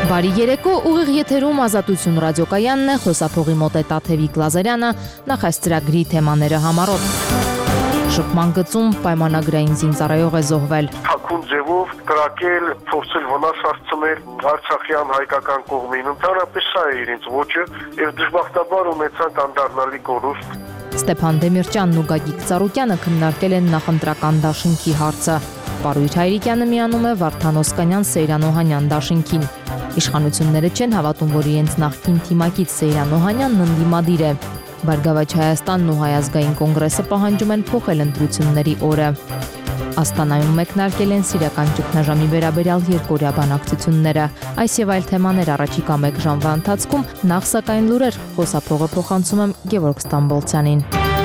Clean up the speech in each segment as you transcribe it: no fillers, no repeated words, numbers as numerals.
Բարի երեկո, ուղիղ եթերում Ազատություն ռադիոկայանն է, խոսափողի մոտ է Տաթևիկ Լազարյանը, նախ այս ծրագրի թեմաները համառոտ։ Շփման գծում պայմանագրային զինծառայող է զոհվել։ Թաքուն ձևով կրակել, փորձել վնաս հասցնել արցախյան հայկական կողմին, ընդհանրապես սա է իրենց ոճը, եւ դժբախտաբար ունեցանք անդառնալի կորուստ։ Ստեփան Դեմիրճյանն ու Գագիկ Ծառուկյանը քննարկել են նախընտրական դաշինքի հարցը։ Պարույր Հայրիկյանը միանում է Վարդան Օսկանյան Սեյրան Օհանյան դաշինքին։ Իշխանությունները չեն հավատում, որ իրենց նախկին թիմակից Սեյրան Օհանյանն ընդդիմադիր է։ Բարգավաճ Հայաստանն ու Հայ ազգային կոնգրեսը պահանջում են փոխել ընտրությունների օրը։ Աստանայում մեկնարկել են սիրիական ճգնաժամի վերաբերյալ երկօրյա բանակցությունները։ Այս եւ այլ թեմաներ առաջիկա 1 ժամվա ընթացքում, նախ սակայն լուրեր, խոսափողը փոխանցում եմ Գևորգ Ստամբոլցյանին։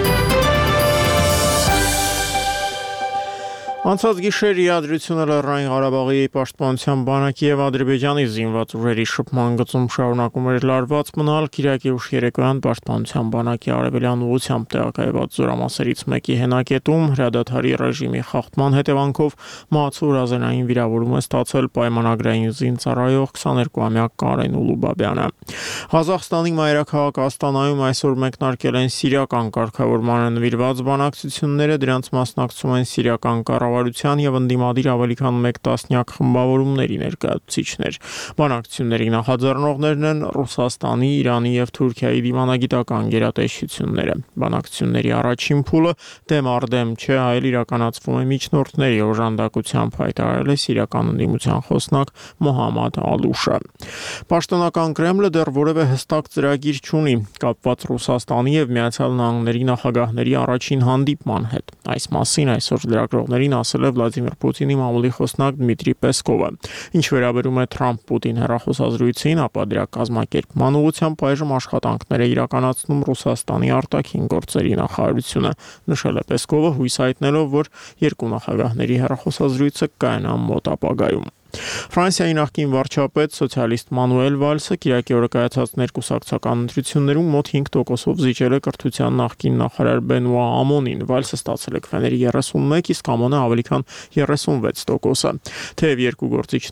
Անցած գիշեր իրադրությունը Լեռնային Ղարաբաղի պաշտպանության բանակի եւ Ադրբեջանի զինված ուժերի շփման գծում շարունակում էր լարված մնալ Կիրակի ուշ երեկոյան պաշտպանության բանակի արևելյան ուղությամբ տեղակայված զորամասերից մեկի հենակետում հրադադարի ռեժիմի խախտման հետևանքով մահացու ազենային վիրավորում է ստացել պայմանագրային զինծառայող 22-ամյա Կարեն Ուլուբաբյանը։ Ղազախստանի մայրաքաղաք Աստանայում այսօր մեկնարկել են սիրիական կարգավորմանը նվիրված բանակցությունները, դրանց մասնակցում են սիրիական կառավարության եւ ընդդիմադիր ավելի քան 1 տասնյակ խմբավորումների ներկայացուցիչներ։ Բանակցությունների նախաձեռնողներն են Ռուսաստանի, Իրանի եւ Թուրքիայի դիվանագիտական գերատեսչությունները։ Բանակցությունների առաջին փուլը դեմ առ դեմ չէ, այլ իրականացվում է միջնորդների օժանդակությամբ, հայտարարել է սիրիական ընդդիմության խոսնակ Մոհամմադ Ալուշը։ Պաշտոնական Կրեմլը դեռ որևէ հստակ ծրագիր չունի կապված Ռուսաստանի եւ Միացյալ Նահանգների նախագահների առաջին հանդիպման հետ։ Այս մասին այսօր լրագրողներին ասել է Վլադիմիր Պուտինի մամուլի խոսնակ Դմիտրի Պեսկովը։ Ինչ վերաբերում է Թրամփ-Պուտին հեռախոսազրույցին, ապա դրա կազմակերպման ուղղությամբ այժմ աշխատանքներ է իրականացնում Ռուսաստանի արտաքին գործերի նախարարությունը, նշել է Պեսկովը, հույս հայտնելով, որ երկու նախագահների հեռախոսազրույցը կայանա մոտ ապագայում։ Ֆրանսիայի նախկին վարչապետ սոցիալիստ Մանուել Վալսը Կիրակի օրը կայացած ներկուսակցական ընտրություններում մոտ 5%-ով զիջել է կրթության նախկին նախարար Բենուա Ամոնին։ Վալսը ստացել է քվեների 31, իսկ Ամոնը ավելի քան 36%։ Թեև երկու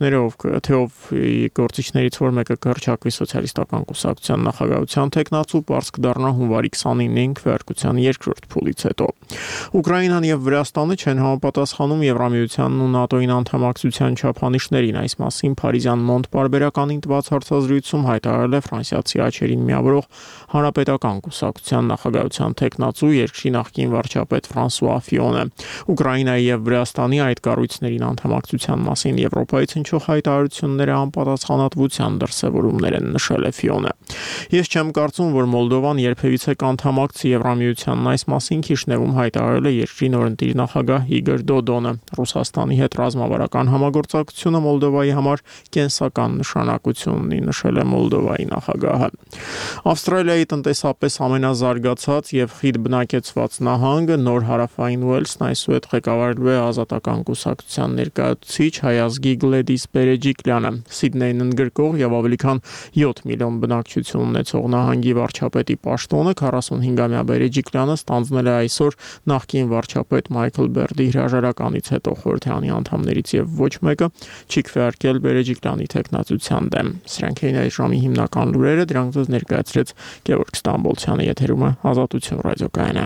գործիչներից որ մեկը կհռչակվի սոցիալիստական կուսակցության նախագահության թեկնածու, պարզ կդառնա հունվարի 29-ին քվեարկության երկրորդ փուլից հետո։ Ուկրաինան եւ Վրաստանը չեն համապատասխանում Եվրամիությանն ու ՆԱՏՕ-ին անդամակցության չափանիշ Այս մասին Փարիզյան Մոնտ պարբերականին տված հարցազրույցում հայտարարել է ֆրանսիացի աչերին միավորող Հանրապետական կուսակցության նախագահության թեկնածու երկրի նախկին վարչապետ Ֆրանսուଆ Ֆիոնը։ Ուկրաինայի եւ Վրաստանի այդ կառույցներին անդամակցության մասին Եվրոպայից հնչող հայտարարությունները անպատասխանատվության դրսևորումներ են, նշել է Ֆիոնը։ Ես չեմ կարծում, որ Մոլդովան երբևիցե կանդամակցի Եվրամիությանն, այս մասին Քիշնևում հայտարարել է երկրի նորընտիր նախագահ Իգոր Դոդոնը։ Ռուսաստանի հետ ռազմավարական համագործակցությունը Մոլդովայի համար կենսական նշանակություն ունի, նշել է Մոլդովայի նախագահը։ Ավստրալիայի տնտեսապես ամենազարգացած եւ խիտ բնակեցված նահանգը նոր հարավային Ուելսն այսուհետ ղեկավարելու է ազատական կուսակցության ներկայացուցիչ հայ ազգի Գլեդիս Բերեջիկլյանը։ Սիդնեյն ընդգրկող եւ ավելի քան 7 միլիոն բնակչություն ունեցող նահանգի վարչապետի պաշտոնը 45-ամյա Բերեջիկլյանը ստանձնել է այսօր նախկին վարչապետ Մայքլ Բերդի հրաժարականից հետո խորհրդանի անդամներից եւ ոչ մեկը չի քվեարկել Բերեջիկլյանի թեկնածության դեմ։ Սրանք էին այս ժամի հիմնական լուրերը, դրանք ձեզ ներկայացրեց Գևորգ Ստամբոլցյանը, եթերում է Ազատություն ռադիոկայանը։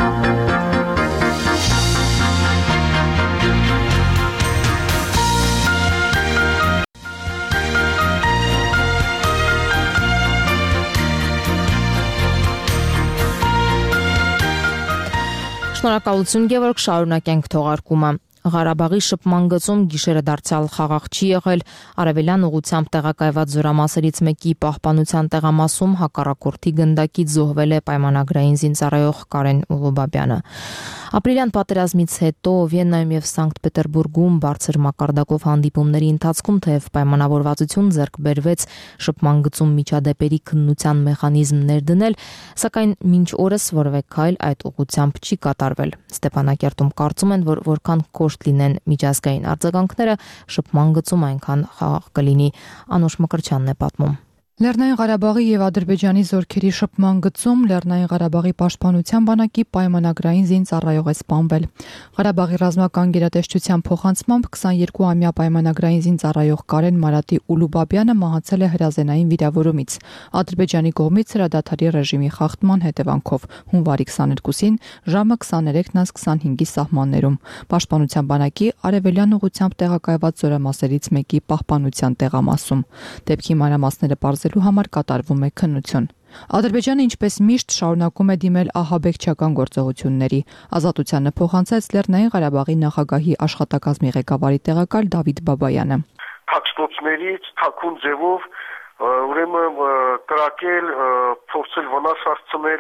Շնորհակալություն Գևորգ, շարունակենք թողարկումը։ Ղարաբաղի շփման գծում գիշերը դարձյալ խաղաղ չի եղել, արևելյան ուղությամբ տեղակայված զորամասերից մեկի պահպանության տեղամասում հակառակորդի գնդակից զոհվել է պայմանագրային զինծառայող Կարեն Ուլուբաբյանը։ Ապրիլյան պատերազմից հետո Վիեննայում եւ Սանկտ Պետերբուրգում բարձր մակարդակով հանդիպումների ընթացքում թեև պայմանավորվածություն ձեռք բերվեց շփման գծում միջադեպերի քննության մեխանիզմ ներդնել, սակայն մինչ օրս որևէ քայլ այդ ուղղությամբ չի կատարվել։ Ստեփանակերտում կարծում են, որ որքան կոշտ լինեն միջազգային արձագանքները, շփման գծում այնքան խաղաղ կլինի։ Անուշ Մկրտչյանն է պատմում։ Լեռնային Ղարաբաղի եւ Ադրբեջանի զորքերի շփման գծում Լեռնային Ղարաբաղի պաշտպանության բանակի պայմանագրային զինծառայող է սպանվել։ Ղարաբաղի ռազմական գերատեսչության փոխանցմամբ 22-ամյա պայմանագրային զինծառայող Կարեն Մարատի Ուլուբաբյանը մահացել է հրազենային վիրավորումից։ Ադրբեջանի կողմից հրադադարի ռեժիմի խախտման հետևանքով հունվարի 22-ին ժամը 23:25-ի սահմաններում պաշտպանության բանակի արևելյան ուղղությամբ տեղակայված զորամասերից մեկի պահպանության տեղամասում։ Դեպքի մանրամասները համար կատարվում է քննություն։ Ադրբեջանը ինչպես միշտ շարունակում է դիմել ահաբեկչական գործողությունների։ Ազատությանը փոխանցեց Լեռնային Ղարաբաղի նախագահի աշխատակազմի ղեկավարի տեղակալ Դավիթ Բաբայանը։ Թաքստոցներից թաքուն ձևով ուրեմն կրակել, փորձել վնաս հասցնել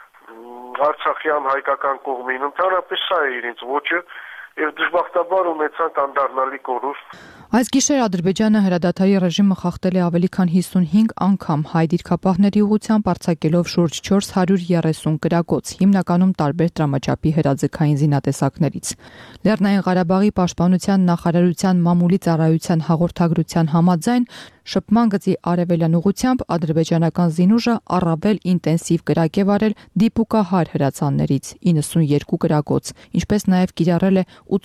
արցախյան հայկական կողմին, ընդհանրապես սա է իրենց ոճը եւ դժբախտաբար ունեցանք անդառնալի կորուստ։ Այս գիշեր Ադրբեջանը հրադադարի ռեժիմը խախտել է ավելի քան 55 անգամ հայ դիրքապահների ուղղությամբ արձակելով շուրջ 430 կրակոց, հիմնականում տարբեր տրամաչափի հրաձգային զինատեսակներից։ Լեռնային Ղարաբաղի պաշտպանության նախարարության մամուլի ծառայության հաղորդագրության համաձայն շփման գծի արևելյան ուղղությամբ ադրբեջանական զինուժը առավել ինտենսիվ կրակ է վարել դիպուկահար հրացաններից 92 կրակոց, ինչպես նաև կիրառել է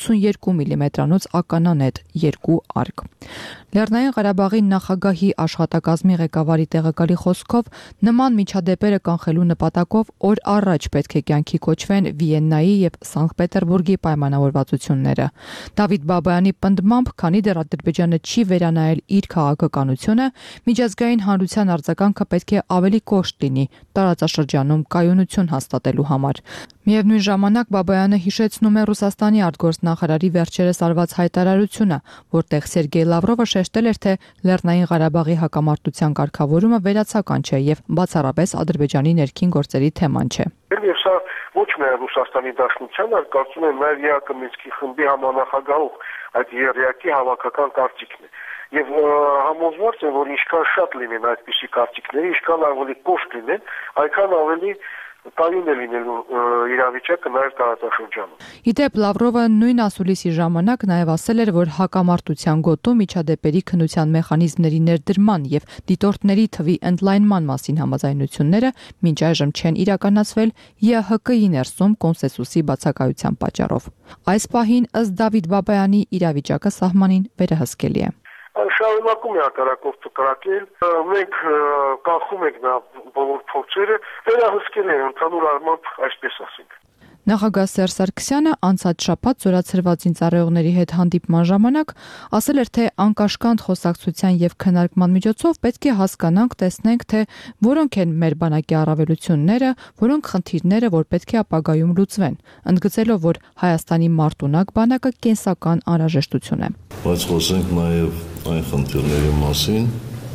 82 մմ-անոց ականանետ 2 արկ։ Լեռնային Ղարաբաղի նախագահի աշխատակազմի ղեկավարի տեղակալի խոսքով նման միջադեպերը կանխելու նպատակով օր առաջ պետք է կյանքի կոչվեն Վիեննայի եւ Սանկտ Պետերբուրգի պայմանավորվածությունները։ Դավիթ Բաբայանի պնդմամբ, քանի դեռ Ադրբեջանը չի վերանայել իր քաղաքականությունը, միջազգային հանրության արձագանքը պետք է ավելի կոշտ լինի տարածաշրջանում կայունություն հաստատելու համար։ Միևնույն ժամանակ Բաբայանը հիշեցնում է Ռուսաստանի արտգործնախարարի վերջերս արված հայտարարությունը, որտեղ Սերգեյ Լավրովը շեշտել էր, թե Լեռնային Ղարաբաղի հակամարտության կարգավորումը վերացական չէ եւ բացառապես Ադրբեջանի ներքին գործերի թեման չէ։ Եվ սա ոչ միայն Ռուսաստանի Դաշնության, այլ կարծում եմ նաև ԵԱԿ Մինսկի խմբի համանախագահող այդ երյակի հավաքական կարծիքն է։ Եվ համոզված եմ, որ ինչքան շատ լինեն այդպիսի կարծիքները, ինչքան ավելի կոշտ լինեն, այնքան ավելի կայուն է լինելու իրավիճակը նաև տարածաշրջանում։ Իդեպ Լավրովը նույն ասուլիսի ժամանակ նաև ասել էր, որ հակամարտության գոտու միջադեպերի քննության մեխանիզմների ներդրման եւ դիտորդների թվի ընդլայնման մասին համաձայնությունները մինչ այժմ չեն իրականացվել ԵՀԿ-ի ներսում կոնսենսուսի բացակայության պատճառով։ Այս պահին ըստ Դավիթ Բաբայանի իրավիճակը սահմանին վերահսկելի է։ Շարունակում է հակառակորդը կրակել, մենք կանխում ենք նա բոլոր փորձերը, վերահսկել են ընդհանուր առմամբ, այսպես ասենք։ Նախագահ Սերժ Սարգսյանը անցած շաբաթ զորացրված զինծառայողների հետ հանդիպման ժամանակ ասել էր, թե անկաշկանդ խոսակցության եւ քննարկման միջոցով պետք է հասկանանք, տեսնենք, թե որոնք են մեր բանակի առավելությունները, որոնք խնդիրները, որ պետք է ապագայում լուծվեն, ընդգծելով, որ Հայաստանի մարտունակ բանակը կենսական անհրաժեշտություն է։ Բայց խոսենք նաեւ այն խնդիրների մասին,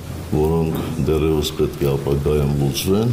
որոնք դեռևս պետք է ապագայում լուծվեն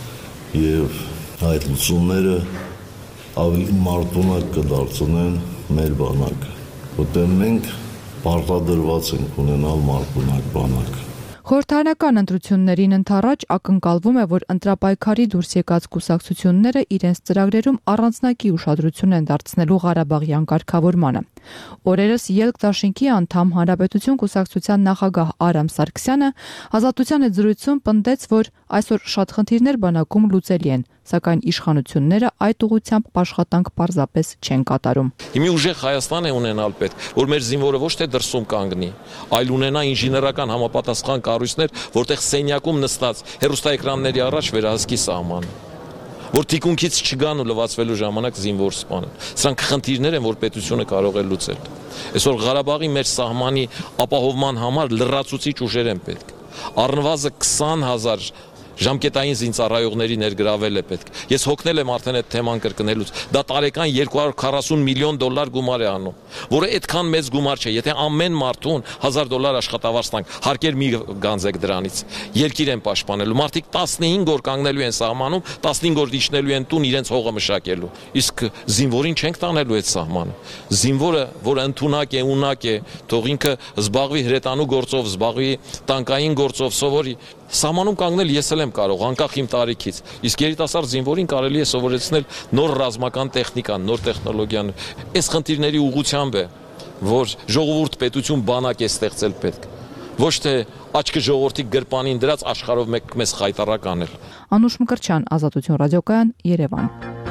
եւ այդ լուծումները ավելի մարտունակ կդարձնեն մեր բանակը, որտեղ մենք պարտադրված ենք ունենալ մարտունակ բանակ։ Խորհրդարանական ընտրություններին ընդառաջ ակնկալվում է, որ ընտրապայքարի դուրս եկած կուսակցությունները իրենց ծրագրերում առանձնակի ուշադրություն են դարձնելու Ղարաբաղյան կարգավորմանը։ Օրերս Ելք դաշինքի անդամ Հանրապետություն կուսակցության նախագահ Արամ Սարգսյանը Ազատության հետ զրույցում պնդեց, որ այսօր շատ խնդիրներ բանակում լուծելի են, սակայն իշխանությունները այդ ուղղությամբ աշխատանք պարզապես չեն կատարում։ Հիմի ուժեղ Հայաստան է ունենալ պետք, որ մեր զինվորը ոչ թե դրսում կանգնի, այլ ունենա ինժեներական համապատասխան կառույցներ, որտեղ սենյակում նստած հեռուստաէկրանների առաջ վերահսկի սահմանը, որ թիկունքից չգան ու լվացվելու ժամանակ զինվոր սպանեն։ Սրանք խնդիրներ են, որ պետությունը կարող է լուծել։ Այսօր Ղարաբաղի մեր սահմանի ապահովման համար լրացուցիչ ուժեր են պետք։ Առնվազն 20,000 ժամկետային զինծառայողների ներգրավել է պետք։ Ես հոգնել եմ արդեն այդ թեման կրկնելուց։ Դա տարեկան $240 միլիոն գումար է անում, որը այդքան մեծ գումար չէ։ Եթե ամեն մարդուն $1,000 աշխատավարձ տանք, հարկեր մի գանձեք դրանից։ Երկիր են պաշտպանելու։ Մարդիկ 15 օր կանգնելու են սահմանում, 15 օր իջնելու են տուն իրենց հողը մշակելու։ Իսկ զինվորին չենք տանելու այդ սահմանը։ Զինվորը, որը ընդունակ է, ունակ է, թող ինքը զբաղվի հրետանու գործով, զբաղվի տանկային գործով, սովորի։ Սահմանում կանգնել ես էլ եմ կարող, անկախ իմ տարիքից։ Իսկ երիտասարդ զինվորին կարելի է սովորեցնել նոր ռազմական տեխնիկան, նոր տեխնոլոգիան։ Այս խնդիրների ուղղությամբ է, որ ժողովուրդ պետություն բանակ է ստեղծել պետք, ոչ թե աչքը ժողովրդի գրպանին դրած աշխարհով մեզ խայտարակ անել։ Անուշ Մկրտչյան, Ազատություն ռադիոկայան, Երևան։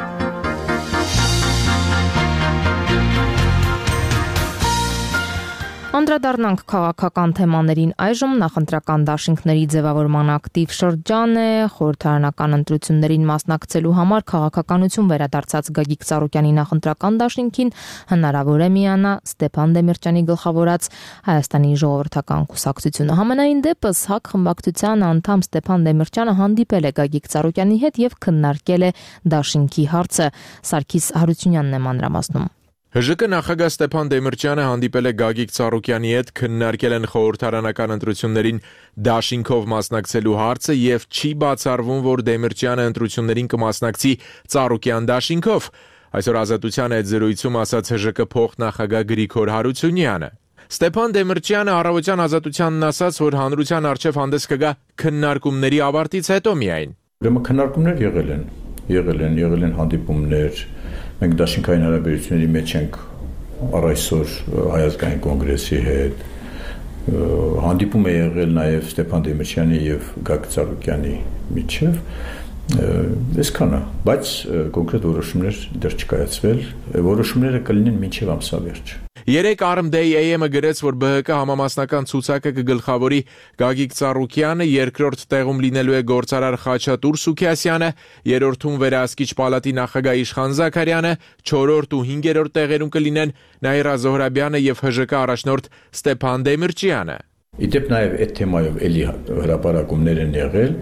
Անդրադառնանք քաղաքական թեմաներին այժմ նախընտրական դաշինքների ձևավորման ակտիվ շրջան է, խորհրդարանական ընտրություններին մասնակցելու համար քաղաքականություն վերադարձած Գագիկ Ծառուկյանի նախընտրական դաշինքին հնարավոր է միանա Ստեփան Դեմիրճյանի գլխավորած Հայաստանի ժողովրդական կուսակցությունը։ Համենայն դեպս ՀԱԿ խմբակցության անդամ Ստեփան Դեմիրճյանը հանդիպել է Գագիկ Ծառուկյանի հետ եւ քննարկել է դաշինքի հարցը։ Սարգիս Հարությունյանն է մանրամասնում։ ՀԺԿ նախագահ Ստեփան Դեմիրճյանը հանդիպել է Գագիկ Ծառուկյանի հետ, քննարկել են խորհրդարանական ընտրություններին դաշինքով մասնակցելու հարցը եւ չի բացառվում, որ Դեմիրճյանը ընտրություններին կմասնակցի Ծառուկյան դաշինքով։ Այսօր Ազատության հետ զրույցում ասաց ՀԺԿ փոխնախագահ Գրիգոր Հարությունյանը։ Ստեփան Դեմիրճյանը առավոտյան Ազատությանն ասաց, որ հանրության առջև հանդես կգա քննարկումների ավարտից հետո միայն։ Ուրեմն քննարկումներ եղել են հանդիպումներ։ Մենք դաշինքային հարաբերությունների մեջ ենք առ այսօր Հայազգային կոնգրեսի հետ, հանդիպում է եղել նաև Ստեփան Դեմիրճյանի եւ Գագիկ Ծառուկյանի միջև, այսքանը, բայց կոնկրետ որոշումներ դեռ չկայացվել, որոշումները կլինեն մինչև ամսավերջ։ Երեկ Armday AM-ը գրեց, որ ԲՀԿ համամասնական ցուցակը կգլխավորի Գագիկ Ծառուկյանը, երկրորդ տեղում լինելու է գործարար Խաչատուր Սուքիասյանը, երրորդում վերահսկիչ պալատի նախագահ Իշխան Զաքարյանը, չորրորդ ու հինգերորդ տեղերում կլինեն Նաիրա Զոհրաբյանը եւ ՀԺԿ առաջնորդ Ստեփան Դեմիրճյանը։ Իդեպ նաև այդ թեմայով էլի հրապարակումներ են եղել,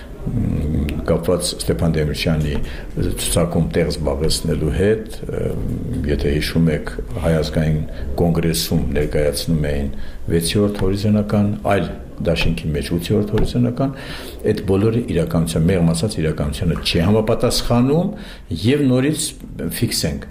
կապված Ստեփան Դեմիրճյանի ցուցակում տեղ զբաղեցնելու հետ, եթե հիշում եք, Հայազգային կոնգրեսում ներկայացնում էին 6-րդ հորիզոնական, այլ դաշինքի մեջ 8-րդ հորիզոնական, այդ բոլորը իրականության, մեղմ ասած իրականությանը չի համապատասխանում եւ նորից ֆիքսենք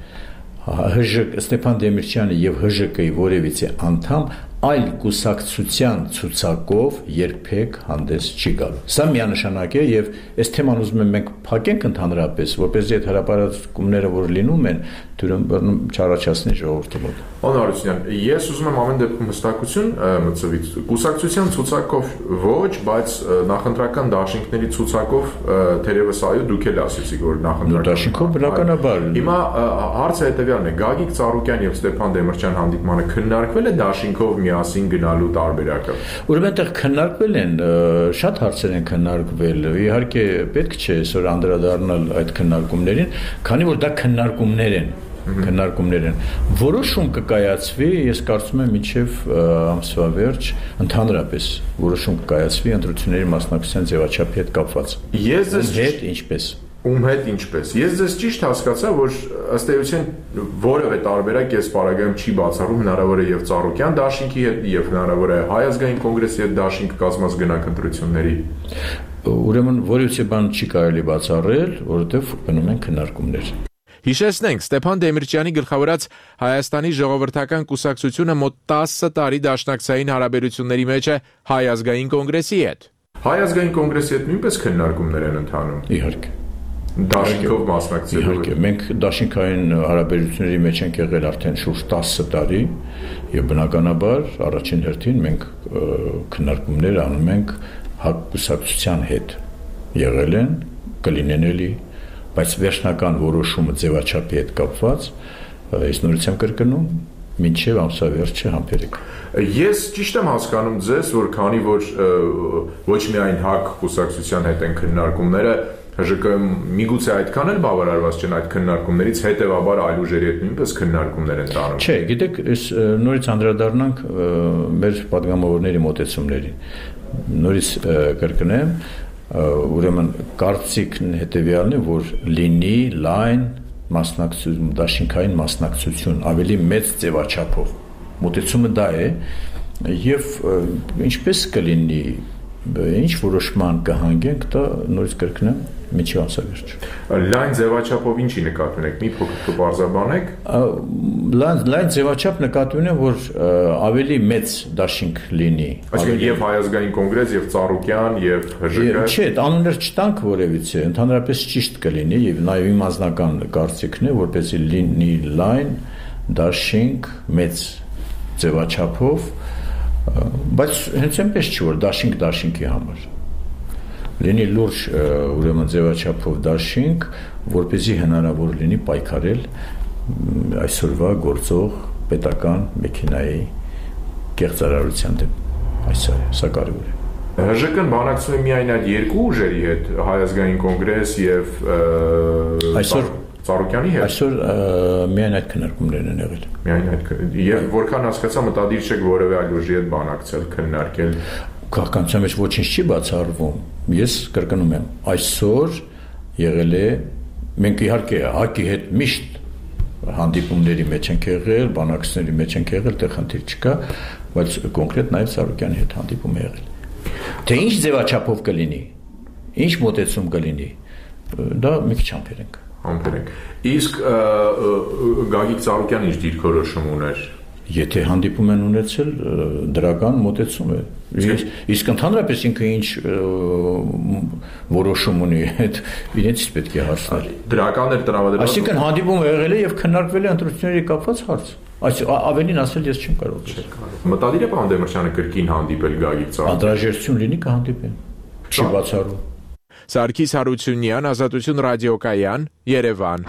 Ստեփան Դեմիրճյանը եւ ՀԺԿ-ի որևիցե անդամ այլ կուսակցության ցուցակով երբեք հանդես չի գալու։ Սա միանշանակ է եւ այս թեման ուզում եմ մենք փակենք ընդհանրապես, որպեսզի այդ հրապարակումները, որ լինում են, դուրն չառաջացնի ժողովրդի մոտ։ Պարոն Հարությունյան, ես ուզում եմ ամեն դեպքում հստակություն մտցվի։ Կուսակցության ցուցակով ոչ, բայց նախընտրական դաշինքների ցուցակով թերևս այո, դուք էլ ասեցիք, որ նախընտրական դաշինքով բնականաբար։ Հիմա հարցը հետեւյալն է. Գագիկ Ծառուկյան եւ Ստեփան Դեմիրճյան հանդիպմանը քննարկվել է դաշինքով միասին գնալու տարբերակը։ Ուրեմն այդտեղ քննարկվել են, շատ հարցեր են քննարկվել։ Իհարկե պետք չէ այսօր անդրադառնալ այդ քննարկումներին, քանի որ դա քննարկումներ են։ Որոշում կկայացվի, ես կարծում եմ մինչև ամսվա վերջ ընդհանրապես որոշում կկայացվի ընտրությունների մասնակցության ձևաչափի հետ կապված։ Ես ձեզ հետ ինչպես։ Ում հետ ինչպես։ Ես ձեզ ճիշտ հասկացա, որ ըստ էության որևէ տարբերակ այս պարագայում չի բացառում, հնարավոր է եւ Ծառուկյան դաշինքի հետ եւ հնարավոր է Հայազգային կոնգրեսի հետ դաշինք կազմած գնանք ընտրությունների։ Ուրեմն որևէ բան չի կարելի բացառել, որովհետեւ գնում են քննարկումներ։ Հիշեցնենք, Ստեփան Դեմիրճյանի գլխավորած Հայաստանի ժողովրդական կուսակցությունը մոտ 10 տարի դաշնակցային հարաբերությունների մեջ է Հայազգային կոնգրեսի հետ։ Հայազգային կոնգրեսի հետ նույնպես քննարկումներ են ընթանում։ Իհարկե։ Դաշինքով մասնակցելու։ Իհարկե, մենք դաշինքային հարաբերությունների մեջ ենք եղել արդեն շուրջ 10 տարի եւ բնականաբար առաջին հերթին մենք քննարկումներ անում ենք ՀԱԿ կուսակցության հետ։ Եղել են, կլինեն էլի, բայց վերջնական որոշումը ձևաչափի հետ կապված, ես նորից եմ կրկնում, մինչև ամսավերջը համբերեք։ Ես ճիշտ եմ հասկանում ձեզ, որ քանի որ ոչ միայն ՀԱԿ կուսակցության հետ են քննարկումները, ՀԺԿ միգուցե այդքան էլ բավարարված չեն այդ քննարկումներից, հետևաբար այլ ուժերի հետ նույնպես քննարկումներ են տանում։ Չէ, գիտեք, այս նորից անդրադառնանք մեր падգամավորների մոտեցումներին։ Նորից կրկնեմ, ուրեմն կարծիքն հետևյալն է, որ լինի լայն մասնակցություն, դաշինքային մասնակցություն, ավելի մեծ ձևաչափով։ Մոտեցումը դա է, եւ ինչպես կլինի, ինչ որոշման կհանգենք, դա նորից կրկնեմ, միջի ամսավերջ։ Լայն ձևաչափով ինչի նկատի ունեք, մի փոքր կբարձրաբանեք։ Լայն ձևաչափ նկատի ունեմ, որ ավելի մեծ դաշինք լինի։ Այսինքն եւ Հայազգային կոնգրես, եւ Ծառուկյան, եւ ՀԺԿ։ Չէ, անուններ չտանք որևիցե, ընդհանրապես ճիշտ կլինի եւ նաեւ իմ անձնական կարծիքն է, որպեսզի լինի լայն դաշինք մեծ ձևաչափով Բայց հենց այնպես չի, որ դաշինքի համար։ Լինի լուրջ ուրեմն ձևաչափով դաշինք, որպեսզի հնարավոր լինի պայքարել այսօրվա գործող պետական մեքենայի կեղծարարության դեմ։ Սա կարևոր է։ ՀԺԿ-ն բանակցում է միայն այդ երկու ուժերի հետ, Հայ ազգային կոնգրես եւ Ծառուկյանի հետ։ Այսօր միայն այդ քննարկումներն են եղել։ Միայն այդ եւ որքան հասկացա մտադիր չեք որևէ այլ ուժի հետ բանակցել, քննարկել։ Քաղաքականության մեջ ոչինչ չի բացառվում։ Ես կրկնում եմ, այսօր եղել է, մենք իհարկե ՀԱԿ-ի հետ միշտ հանդիպումների մեջ ենք եղել, բանակցությունների մեջ ենք եղել, դեռ խնդիր չկա, բայց կոնկրետ նաև Ծառուկյանի հետ հանդիպում է եղել։ Թե ինչ ձևաչափով կլինի, ինչ մոտեցում կլինի, դա մի քիչ համբեր ենք։ Իսկ Գագիկ Ծառուկյանը ինչ դիրքորոշում ուներ։ Եթե հանդիպում են ունեցել, դրական մոտեցում է։ Իսկ ընդհանրապես ինքը ինչ որոշում ունի, այդ իրենից պետք է հարցնել։ Դրական էր տրամադրված։ Այսինքն հանդիպումը եղել է եւ քննարկվել է ընտրությունների կապված հարց։ Ավելին ասել ես չեմ կարող։ Մտադիր է պարոն Դեմիրճյանը կրկին հանդիպել Գագիկ Ծառուկյանին։ Անհրաժեշտություն լինի կհանդիպեն։ Չի բացառում։ Սարգիս Հարությունյան, Ազատություն ռադիոկայան, Երևան։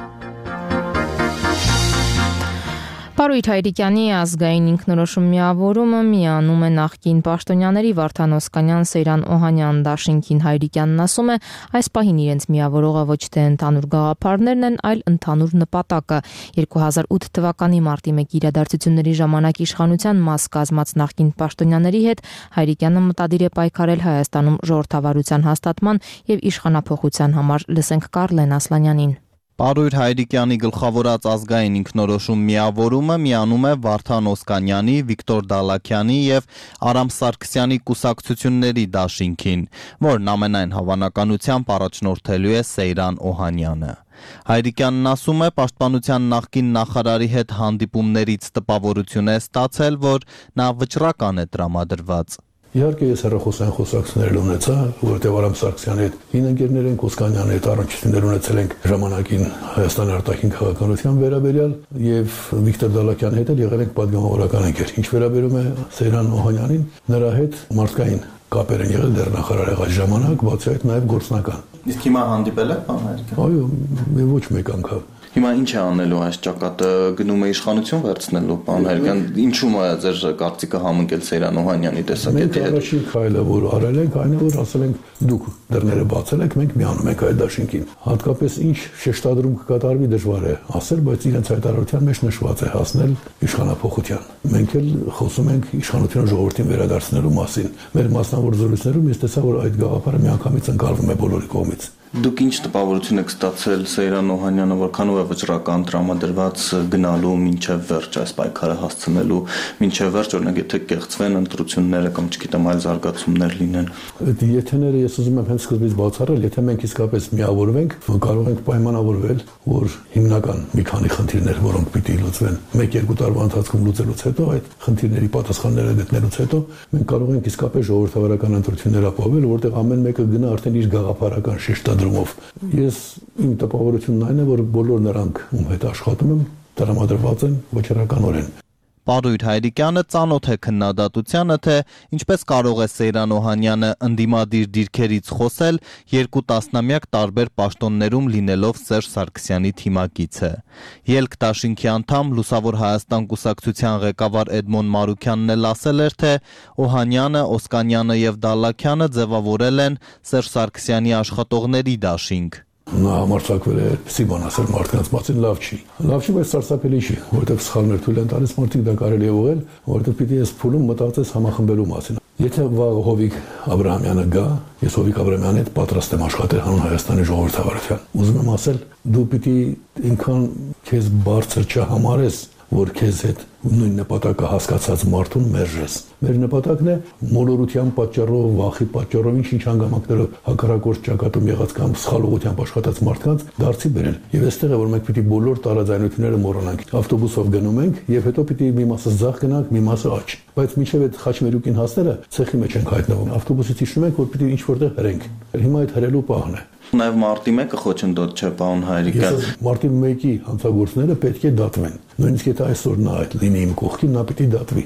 Պարույր Հայրիկյանի ազգային ինքնորոշում միավորումը միանում է նախկին պաշտոնյաների Վարդան Օսկանյան, Սեյրան Օհանյան դաշինքին։ Հայրիկյանն ասում է, այս պահին իրենց միավորողը ոչ թե ընդհանուր գաղափարներն են, այլ ընդհանուր նպատակը։ 2008 թվականի մարտի 1 իրադարձությունների ժամանակ իշխանության մաս կազմած նախկին պաշտոնյաների հետ Հայրիկյանը մտադիր է պայքարել Հայաստանում ժողովրդավարության հաստատման եւ իշխանափոխության համար։ Լսենք Կարլեն Ասլանյանին։ Պարույր Հայրիկյանի գլխավորած ազգային ինքնորոշում միավորումը միանում է Վարդան Օսկանյանի, Վիկտոր Դալաքյանի եւ Արամ Սարգսյանի կուսակցությունների դաշինքին, որն ամենայն հավանականությամբ առաջնորդելու է Սեյրան Օհանյանը։ Հայրիկյանն ասում է, պաշտպանության նախկին նախարարի հետ հանդիպումներից տպավորություն է ստացել, որ նա վճռական է տրամադրված։ Իհարկե ես հեռախոսային խոսակցություններ ունեցա, որտեղ Արամ Սարգսյանի հետ հին ընկերներ ենք, Օսկանյանի հետ առնչություններ ունեցել ենք ժամանակին Հայաստանի արտաքին քաղաքականության վերաբերյալ եւ Վիկտոր Դալաքյանի հետ եղել ենք պատգամավորական ընկեր։ Ինչ վերաբերում է Սեյրան Օհանյանին, նրա հետ մարդկային կապեր են եղել դեռ նախարար եղած ժամանակ, բացի այդ նաեւ գործնական։ Իսկ հիմա հանդիպել եք, պարոն Հայրիկյան։ Այո, ոչ մեկ անգամ։ Հիմա ինչ է անելու այս ճակատը, գնում է իշխանություն վերցնելու, պարոն Հայրիկյան, ինչու՞ է ձեր կարծիքը համընկել Սեյրան Օհանյանի տեսակետի հետ։ Մենք առաջին քայլը, որ արել ենք, այն է, որ ասել ենք դուք դռները բացել եք, մենք միանում ենք այդ դաշինքին։ Հատկապես ինչ շեշտադրում կկատարվի դժվար է ասել, բայց իրենց հայտարարության մեջ նշված է հասնել իշխանափոխության։ Մենք էլ խոսում ենք իշխանությունը ժողովրդին վերադարձնելու մասին։ Մեր մասնավոր զրույցներում ես տեսա, որ այդ գաղափարը միանգամից ընկալվում է բոլորի կողմից։ Դուք ինչ տպավորություն եք ստացել Սեյրան Օհանյանը, որքանով է վճռական տրամադրված գնալու մինչև վերջ այս պայքարը հասցնելու, մինչև վերջ օրինակ եթե կեղծվեն ընտրությունները կամ չգիտեմ այլ զարգացումներ լինեն։ Այդ եթեները ես ուզում եմ հենց սկզբից բացառել, եթե մենք իսկապես միավորվենք, կարող ենք պայմանավորվել, որ հիմնական մի քանի խնդիրներ, որոնք պիտի լուծվեն 1-2 տարվա ընթացքում լուծելուց հետո, այդ խնդիրների պատասխանները գտնելուց հետո մենք կարող ենք իսկապես ժողովրդավարական ընտրություններ ապահովել, որտեղ ամեն մեկը գնա արդեն իր գաղափարական շեշտադրումով։ Ես իմ տպավորությունն այն է, որ բոլոր նրանք, ում հետ աշխատում եմ, տրամադրված են վճռականորեն։ Պարույր Հայրիկյանը ծանոթ է քննադատությանը, թե ինչպես կարող է Սեյրան Օհանյանը ընդդիմադիր դիրքերից խոսել 2 տասնամյակ տարբեր պաշտոններում լինելով Սերժ Սարգսյանի թիմակիցը։ Ելք դաշինքի անդամ Լուսավոր Հայաստան կուսակցության ղեկավար Էդմոն Մարուքյանն էլ ասել էր, թե Օհանյանը, Օսկանյանը եւ Դալաքյանը ձևավորել են Սերժ Սարգսյանի աշխատողների դաշինք։ Նա համարձակվել է այդպիսի բան ասել մարդկանց մասին, լավ չի, բայց սարսափելի չի, որովհետև սխալներ թույլ են տալիս, մարդիկ դա կարելի է ուղղել, որովհետև պիտի ես փուլում մտածես համախմբելու մասին։ Եթե վաղ Հովիկ Աբրահամյանը գա, ես Հովիկ Աբրահամյանի հետ պատրաստ եմ աշխատել հանուն Հայաստանի ժողովրդավարության։ Ուզում եմ ասել, դու պիտի ինքան քեզ բարձր չհամարես, որ քեզ հետ նույն նպատակը հասկացած մարդուն մերժես։ Մեր նպատակն է մոլորության պատճառով, վախի պատճառով, ինչ հանգամանքներով հակառակորդ ճակատում եղած կամ սխալ ուղղությամբ աշխատած մարդկանց դարձի բերել։ Եվ այստեղ է, որ մենք պիտի բոլոր տարաձայնությունները մոռանանք։ Ավտոբուսով գնում ենք եւ հետո պիտի մի մասը ձախ գնանք, մի մասը աջ։ Բայց մինչեւ այդ խաչմերուկին հասնելը ցեխի մեջ ենք հայտնվում։ Ավտոբուսից իջնում ենք, որ պիտի ինչ որտեղ հրենք։ Հիմա այդ հրելու պահն է։ Նաև մարտի 1-ը խոչընդոտ չէ, պարոն Հայրիկյան։ Մարտի 1-ի հանցագործները պետք է դատվեն։ Նույնիսկ եթե այսօր նա այդ լինի իմ կողքին, նա պիտի դատվի։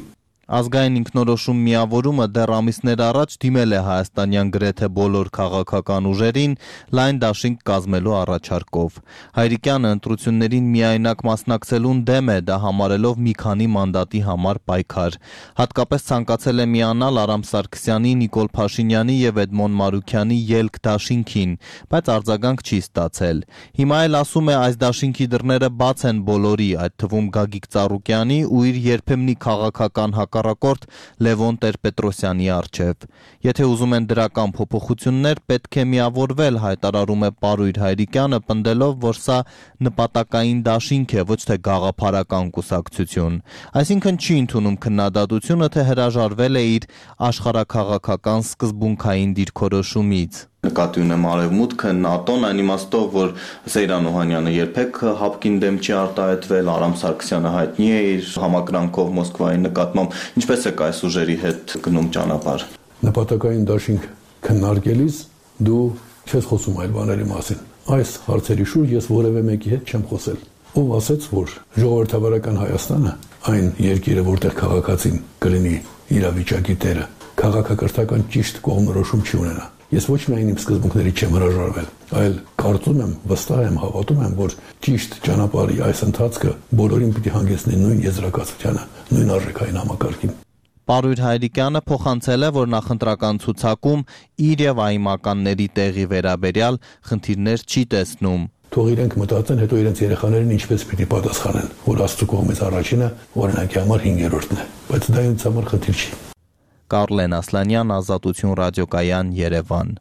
Ազգային ինքնորոշում միավորումը դեռ ամիսներ առաջ դիմել է հայաստանյան գրեթե բոլոր քաղաքական ուժերին լայն դաշինք կազմելու առաջարկով։ Հայրիկյանը ընտրություններին միայնակ մասնակցելուն դեմ է, դա համարելով մի քանի մանդատի համար պայքար։ Հատկապես ցանկացել է միանալ Արամ Սարգսյանի, Նիկոլ Փաշինյանի եւ Էդմոն Մարուքյանի ելք դաշինքին, բայց արձագանք չի ստացել։ Հիմա էլ ասում է այս դաշինքի դռները բաց են բոլորի, այդ թվում Գագիկ Ծառուկյանի ու իր երբեմնի քաղաքական հակառակորդ Լևոն Տեր-Պետրոսյանի առջև։ Եթե ուզում են դրական փոփոխություններ, պետք է միավորվել, հայտարարում է Պարույր Հայրիկյանը, պնդելով, որ սա նպատակային դաշինք է, ոչ թե գաղափարական կուսակցություն։ Այսինքն չի ընդունում քննադատությունը, թե հրաժարվել է իր աշխարհաքաղաքական սկզբունքային դիրքորոշումից։ Նկատի ունեմ Արևմուտքը, ՆԱՏՕ-ն, այն իմաստով, որ Սեյրան Օհանյանը երբեք ՀԱՊԿ-ին դեմ չի արտահայտվել, Արամ Սարգսյանը հայտնի է իր համակրանքով Մոսկվայի նկատմամբ, ինչպես եք այս ուժերի հետ գնում ճանապարհ։ Նպատակային դաշինք քննարկելիս դու չես խոսում այլ բաների մասին։ Այս հարցերի շուրջ ես որևէ մեկի հետ չեմ խոսել։ Ով ասեց, որ ժողովրդավարական Հայաստանը, այն երկիրը, որտեղ քաղաքացին կլինի իրավիճակի տերը, քաղաքակրթական ճիշտ կողմնորոշում չի ունենա։ Ես ոչ միայն իմ սկզբունքների չեմ հրաժարվել, այլ կարծում եմ, վստահ եմ, հավատում եմ, որ ճիշտ ճանապարհի այս ընթացքը բոլորին պիտի հանգեցնի նույն եզրակացությանը, նույն արժեքային համակարգին։ Պարույր Հայրիկյանը փոխանցել է, որ նախընտրական ցուցակում իր եւ այմականների տեղի վերաբերյալ խնդիրներ չի տեսնում։ Թող իրենք մտածեն, հետո իրենց երեխաներին ինչպես պիտի պատասխանեն, որ Աստծո կողմից առաջինը օրինակի համար 5-րդն է, բայց դա ինձ համար խնդիր չի։ Կարլեն Ասլանյան, Ազատություն ռադիոկայան, Երևան։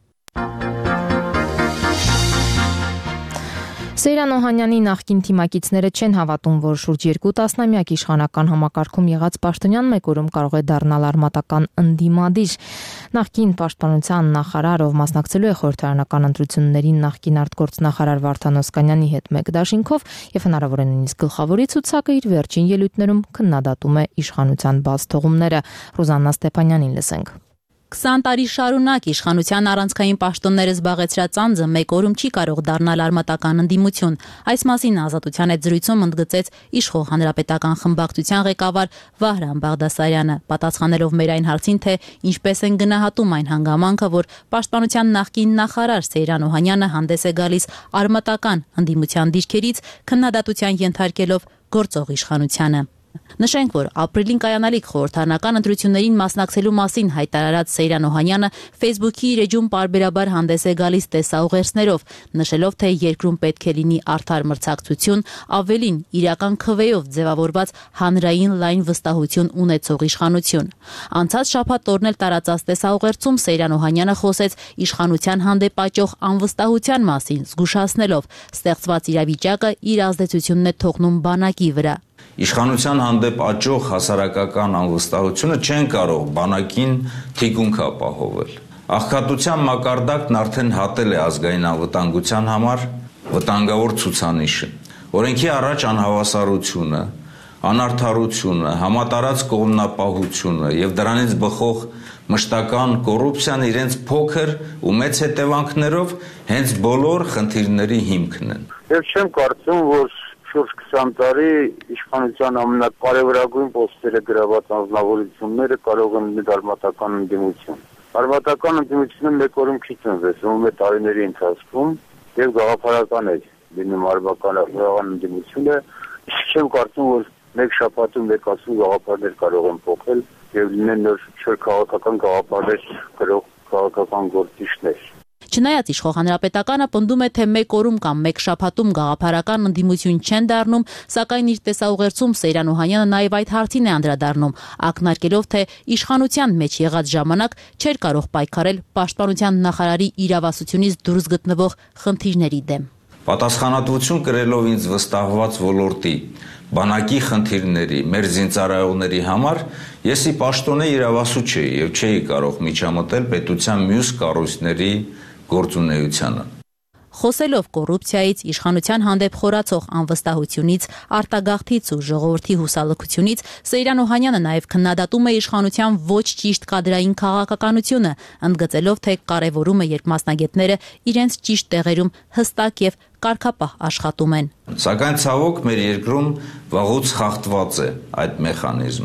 Սեյրան Օհանյանի նախկին թիմակիցները չեն հավատում, որ շուրջ 2 տասնամյակ իշխանական համակարգում եղած պաշտոնյան մեկ օրում կարող է դառնալ արմատական ընդդիմադիր։ Նախկին պաշտպանության նախարար, ով մասնակցելու է խորհրդարանական ընտրություններին նախկին արտգործնախարար Վարդան Օսկանյանի հետ մեկ դաշինքով եւ հնարավոր է նույնիսկ գլխավորի ցուցակը իր վերջին ելույթներում քննադատում է իշխանության բաց թողումները։ Ռուզաննա Ստեփանյանին լսենք։ 20 տարի շարունակ իշխանության առանցքային պաշտոնները զբաղեցրած անձը մեկ օրում չի կարող դառնալ արմատական ընդդիմություն։ Այս մասին Ազատության հետ զրույցում ընդգծեց իշխող հանրապետական խմբակցության ղեկավար Վահրամ Բաղդասարյանը, պատասխանելով մեր այն հարցին, թե ինչպես են գնահատում այն հանգամանքը, որ պաշտպանության նախկին նախարար Սեյրան Օհանյանը հանդես է գալիս արմատական ընդդիմության դիրքերից, քննադատության ենթարկելով գործող իշխանությանը։ Նշենք, որ ապրիլին կայանալիք խորհրդարանական ընտրություններին մասնակցելու մասին հայտարարած Սեյրան Օհանյանը Facebook-ի իր էջում պարբերաբար հանդես է գալիս տեսաուղերձներով, նշելով, թե երկրում պետք է լինի արդար մրցակցություն, ավելին իրական քվեով ձևավորված հանրային լայն վստահություն ունեցող իշխանություն։ Անցած շաբաթ օրն էլ տարածած տեսաուղերձում Սեյրան Օհանյանը խոսեց իշխանության հանդեպ աճող անվստահության մասին, զգուշացնելով, ստեղծված իրավիճակը իր ազդեցությունն է թողնում բանակի վրա։ Իշխանության հանդեպ աճող հասարակական անվստահությունը չեն կարող բանակին թիկունք ապահովել։ Աղքատության մակարդակն արդեն հատել է ազգային անվտանգության համար վտանգավոր ցուցանիշը։ Օրենքի առաջ անհավասարությունը, անարդարությունը, համատարած կողմնապահությունը եւ դրանից բխող մշտական կոռուպցիան իրենց փոքր ու մեծ հետևանքներով հենց բոլոր խնդիրների հիմքն են։ Ես չեմ կարծում, որ շուրջ 20 տարի իշխանության ամենակարևորագույն պոստերը գրաված անձնավորությունները կարող են լինել արմատական ընդդիմություն։ Արմատական ընդդիմությունը մեկ օրում չի ծնվեցնում, է տարիների ընթացքում եւ գաղափարական է լինում արմատական ընդդիմությունը։ Չեմ կարծում, որ մեկ շաբաթում մեկ ասում գաղափարներ կարող են փոխել եւ լինեն նոր քաղաքական գաղափարներ գրող քաղաքական գործիչներ։ Չնայած իշխող հանրապետականը պնդում է, թե մեկ օրում կամ մեկ շաբաթում գաղափարական ընդդիմություն չեն դառնում, սակայն իր տեսաուղերձում Սեյրան Օհանյանը նաև այդ հարցին է անդրադառնում, ակնարկելով, թե իշխանության մեջ եղած ժամանակ չէր կարող պայքարել պաշտպանության նախարարի իրավասությունից դուրս գտնվող խնդիրների դեմ։ Պատասխանատվություն կրելով ինձ վստահված ոլորտի բանակի խնդիրների, մեր զինծառայողների համար եսի պաշտոնե իրավասու չէի եւ չէի կարող միջամտել պետության մյուս կառույցների գործունեությանը։ Խոսելով կոռուպցիայից, իշխանության հանդեպ խորացող անվստահությունից, արտագաղթից ու ժողովրդի հուսալքությունից, Սեյրան Օհանյանը նաև քննադատում է իշխանության ոչ ճիշտ կադրային քաղաքականությունը, ընդգծելով, թե կարևորում է, երբ մասնագետները իրենց ճիշտ տեղերում հստակ եւ կարգապահ աշխատում են։ Սակայն ցավոք մեր երկրում վաղուց խախտված է այդ մեխանիզմը։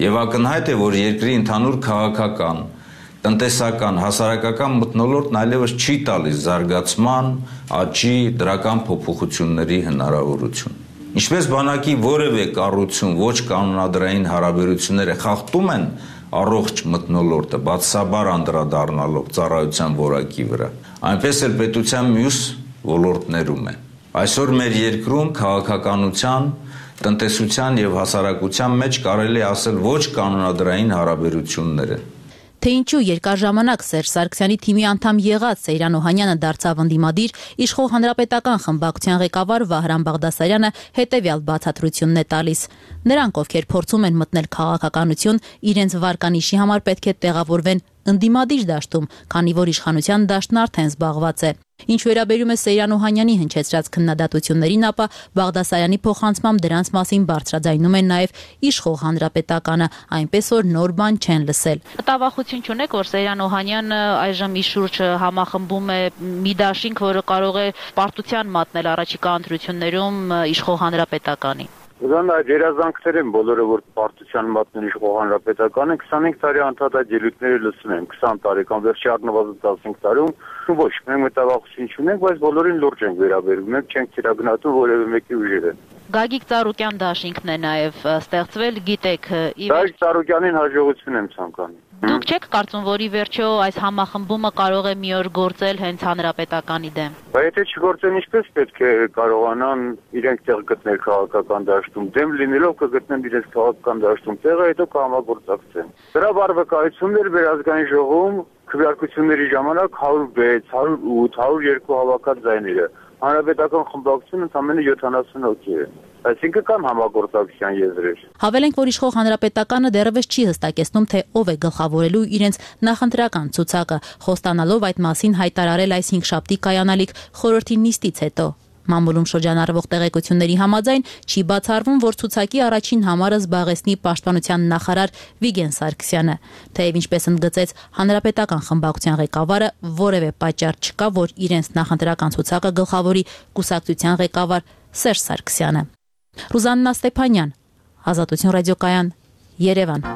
Եվ ակնհայտ է, որ երկրի ընդհանուր քաղաքական, տնտեսական, հասարակական մթնոլորտն այլևս չի տալիս զարգացման, աճի, դրական փոփոխությունների հնարավորություն։ Ինչպես բանակի որևէ կառույցում ոչ կանոնադրային հարաբերությունները խախտում են առողջ մթնոլորտը, բացասաբար անդրադառնալով ծառայության որակի վրա, այնպես էլ պետության մյուս ոլորտներում է։ Այսօր մեր երկրում քաղաքականության, տնտեսության եւ հասարակության մեջ կարելի է ասել ոչ կանոնադրային հարաբերություններ են։ Թե ինչու երկար ժամանակ Սերժ Սարգսյանի թիմի անդամ եղած Սեյրան Օհանյանը դարձավ ընդդիմադիր, իշխող հանրապետական խմբակցության ղեկավար Վահրամ Բաղդասարյանը հետևյալ բացատրությունն է տալիս։ Նրանք, ովքեր փորձում են մտնել քաղաքականություն, իրենց վարկանիշի համար պետք է տեղավորվեն ընդդիմադիր դաշտում, քանի որ իշխանության դաշտն արդեն զբաղված է։ Ինչ վերաբերում է Սեյրան Օհանյանի հնչեցրած քննադատություններին, ապա Բաղդասարյանի փոխանցմամբ դրանց մասին բարձրաձայնում են նաև իշխող հանրապետականը, այնպես որ նոր բան չեն լսել։ Մտավախություն չունեք, որ Սեյրան Օհանյանը այժմ իր շուրջ համախմբում է մի դաշինք, որը կարող է պարտության մատնել առաջիկա ընտրություններում իշխող հանրապետականի։ Ուրեմն այդ երազանքներ են բոլորը, որ պարտության մատնել իշխող հանրապետականը 25 տարի անդադ այդ ելույթները լսում են, 20 տարեկան վերջի առնվազն 15 տարում ոչ, մենք մտավախություն չունենք, բայց բոլորին լուրջ ենք վերաբերվում, մենք չենք թիրագնահատում որևէ մեկի ուժերը։ Գագիկ Ծառուկյան դաշինքն է նաև ստեղծվել, գիտեք, Գագիկ Ծառուկյանին հաջողություն եմ ցանկանում։ Դուք չեք կարծում, որ ի վերջո այս համախմբումը կարող է մի օր գործել հենց հանրապետականի դեմ։ Բայց եթե չգործեն, ինչպես պետք է կարողանան իրենք տեղ գտնել քաղաքական դաշտում, դեմ լինելով կգտնեն իրենց քաղաքական դաշտում տեղը, հետո կհամագործակցեն։ Դրա վկայություններ վերազգային ժողովում քվեարկությունների ժամանակ 106, 108, 102 հավաքած ձայները։ Հանրապետական խմբակցությունը ընդամենը 70 հոգի է։ Այսինքն կան համագործակցության եզրեր։ Հավելենք, որ իշխող հանրապետականը դեռևս չի հստակեցնում, թե ով է գլխավորելու իրենց նախընտրական ցուցակը, խոստանալով այդ մասին հայտարարել այս 5-շաբթի կայանալիք խորհրդի նիստից հետո։ Մամուլում շրջանառվող տեղեկությունների համաձայն չի բացառվում, որ ցուցակի առաջին համարը զբաղեցնի պաշտպանության նախարար Վիգեն Սարգսյանը։ Թեև ինչպես ընդգծեց հանրապետական խմբակցության ղեկավարը, որևէ պատճառ չկա, որ իրենց նախընտրական ցուցակը գլխավորի կուսակցության ղեկավար Սերժ Սարգսյանը։ Ռուզաննա Ստեփանյան, Ազատություն ռադիոկայան, Երևան։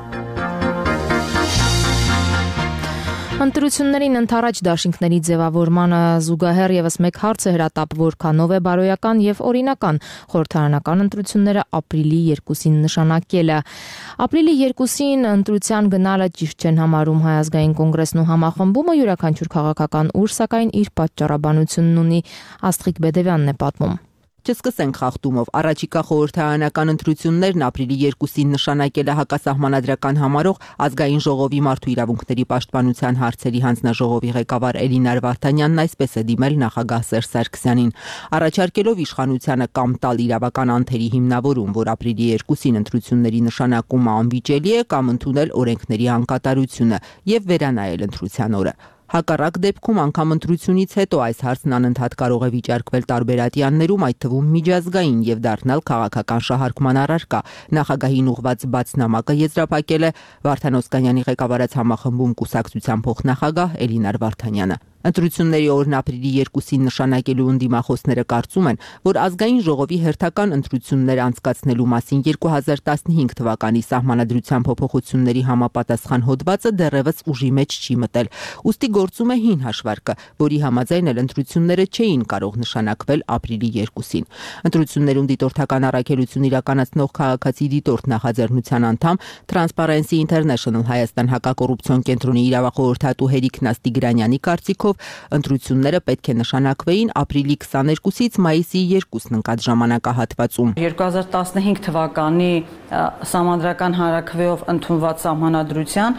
Ընտրություններին ընթരാճ դաշինքների ձևավորմանը զուգահեռ եւս մեկ հարց է հրատապ, որքանով է բարոյական եւ օրինական խորհրդարանական ընտրությունները ապրիլի 2-ին նշանակելը։ Ապրիլի 2-ին ընտրության գնալը ճիշտ չեն համարում Հայ ազգային կոնգրեսն ու համախմբումը, յուրաքանչյուր քաղաքական ուժ սակայն իր պատճառաբանությունն ունի, Աստղիկ Բեդևյանն է պատմում։ Չսկսենք խախտումով, առաջիկա խորհրդարանական ընտրություններն ապրիլի 2-ին նշանակել է հակասահմանադրական համարող ազգային ժողովի մարդու իրավունքների պաշտպանության հարցերի հանձնաժողովի ղեկավար Էլինար Վարդանյանն այսպես է դիմել նախագահ Սերժ Սարգսյանին, առաջարկելով իշխանությանը կամ տալ իրավական անթերի հիմնավորում, որ ապրիլի 2-ին ընտրությունների նշանակումը անվիճելի է, կամ ընդունել օրենքների անկատարությունը եւ վերանայել ընտրության օրը։ Հակառակ դեպքում անգամ ընտրությունից հետո այս հարցն անընդհատ կարող է վիճարկվել տարբեր ատյաններում, այդ թվում միջազգային եւ դառնալ քաղաքական շահարկման առարկա։ Նախագահին ուղված բաց նամակը եզրափակել է Վարդան Օսկանյանի ղեկավարած համախմբում կուսակցության փոխնախագահ Էլինար Վարդանյանը։ Ընտրությունների օրն ապրիլի 2-ին նշանակելու ընդդիմախոսները կարծում են, որ ազգային ժողովի հերթական ընտրություններ անցկացնելու մասին 2015 թվականի սահմանադրության փոփոխությունների համապատասխան հոդվածը դեռևս ուժի մեջ չի մտել։ Ուստի գործում է հին հաշվարկը, որի համաձայն էլ ընտրությունները չէին կարող նշանակվել ապրիլի 2-ին։ Ընտրություններում դիտորդական առաքելություն իրականացնող քաղաքացի դիտորդ նախաձեռնության անդամ Transparency International Հայաստան հակակոռուպցիոն կենտրոնի իրավախորհրդատու Հերիկ Նաստիգրանյանի կարծիքով ընտրությունները պետք է նշանակվեին ապրիլի 22-ից մայիսի 2-ն ընկած ժամանակահատվածում։ 2015 թվականի սահմանադրական հանրաքվեով ընդունված սահմանադրության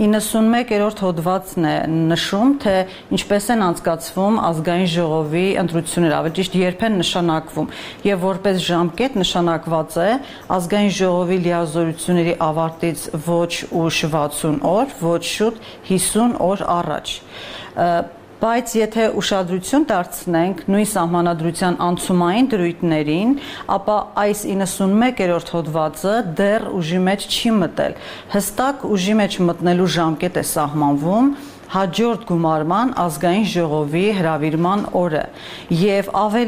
91-րդ հոդվածն է նշում, թե ինչպես են անցկացվում ազգային ժողովի ընտրությունները, ավելի ճիշտ երբ են նշանակվում, եւ որպես ժամկետ նշանակված է ազգային ժողովի լիազորությունների ավարտից ոչ ուշ 60 օր, ոչ շուտ 50 օր առաջ։ Բայց եթե ուշադրություն դարձնենք նույն սահմանադրության անցումային դրույթներին, ապա այս 91-րդ հոդվածը դեռ ուժի մեջ չի մտել։ Հստակ ուժի մեջ մտնելու ժամկետ է սահմանվում հաջորդ գումարման ազգային ժողովի հրավիրման օրը։ Եվ ավելին,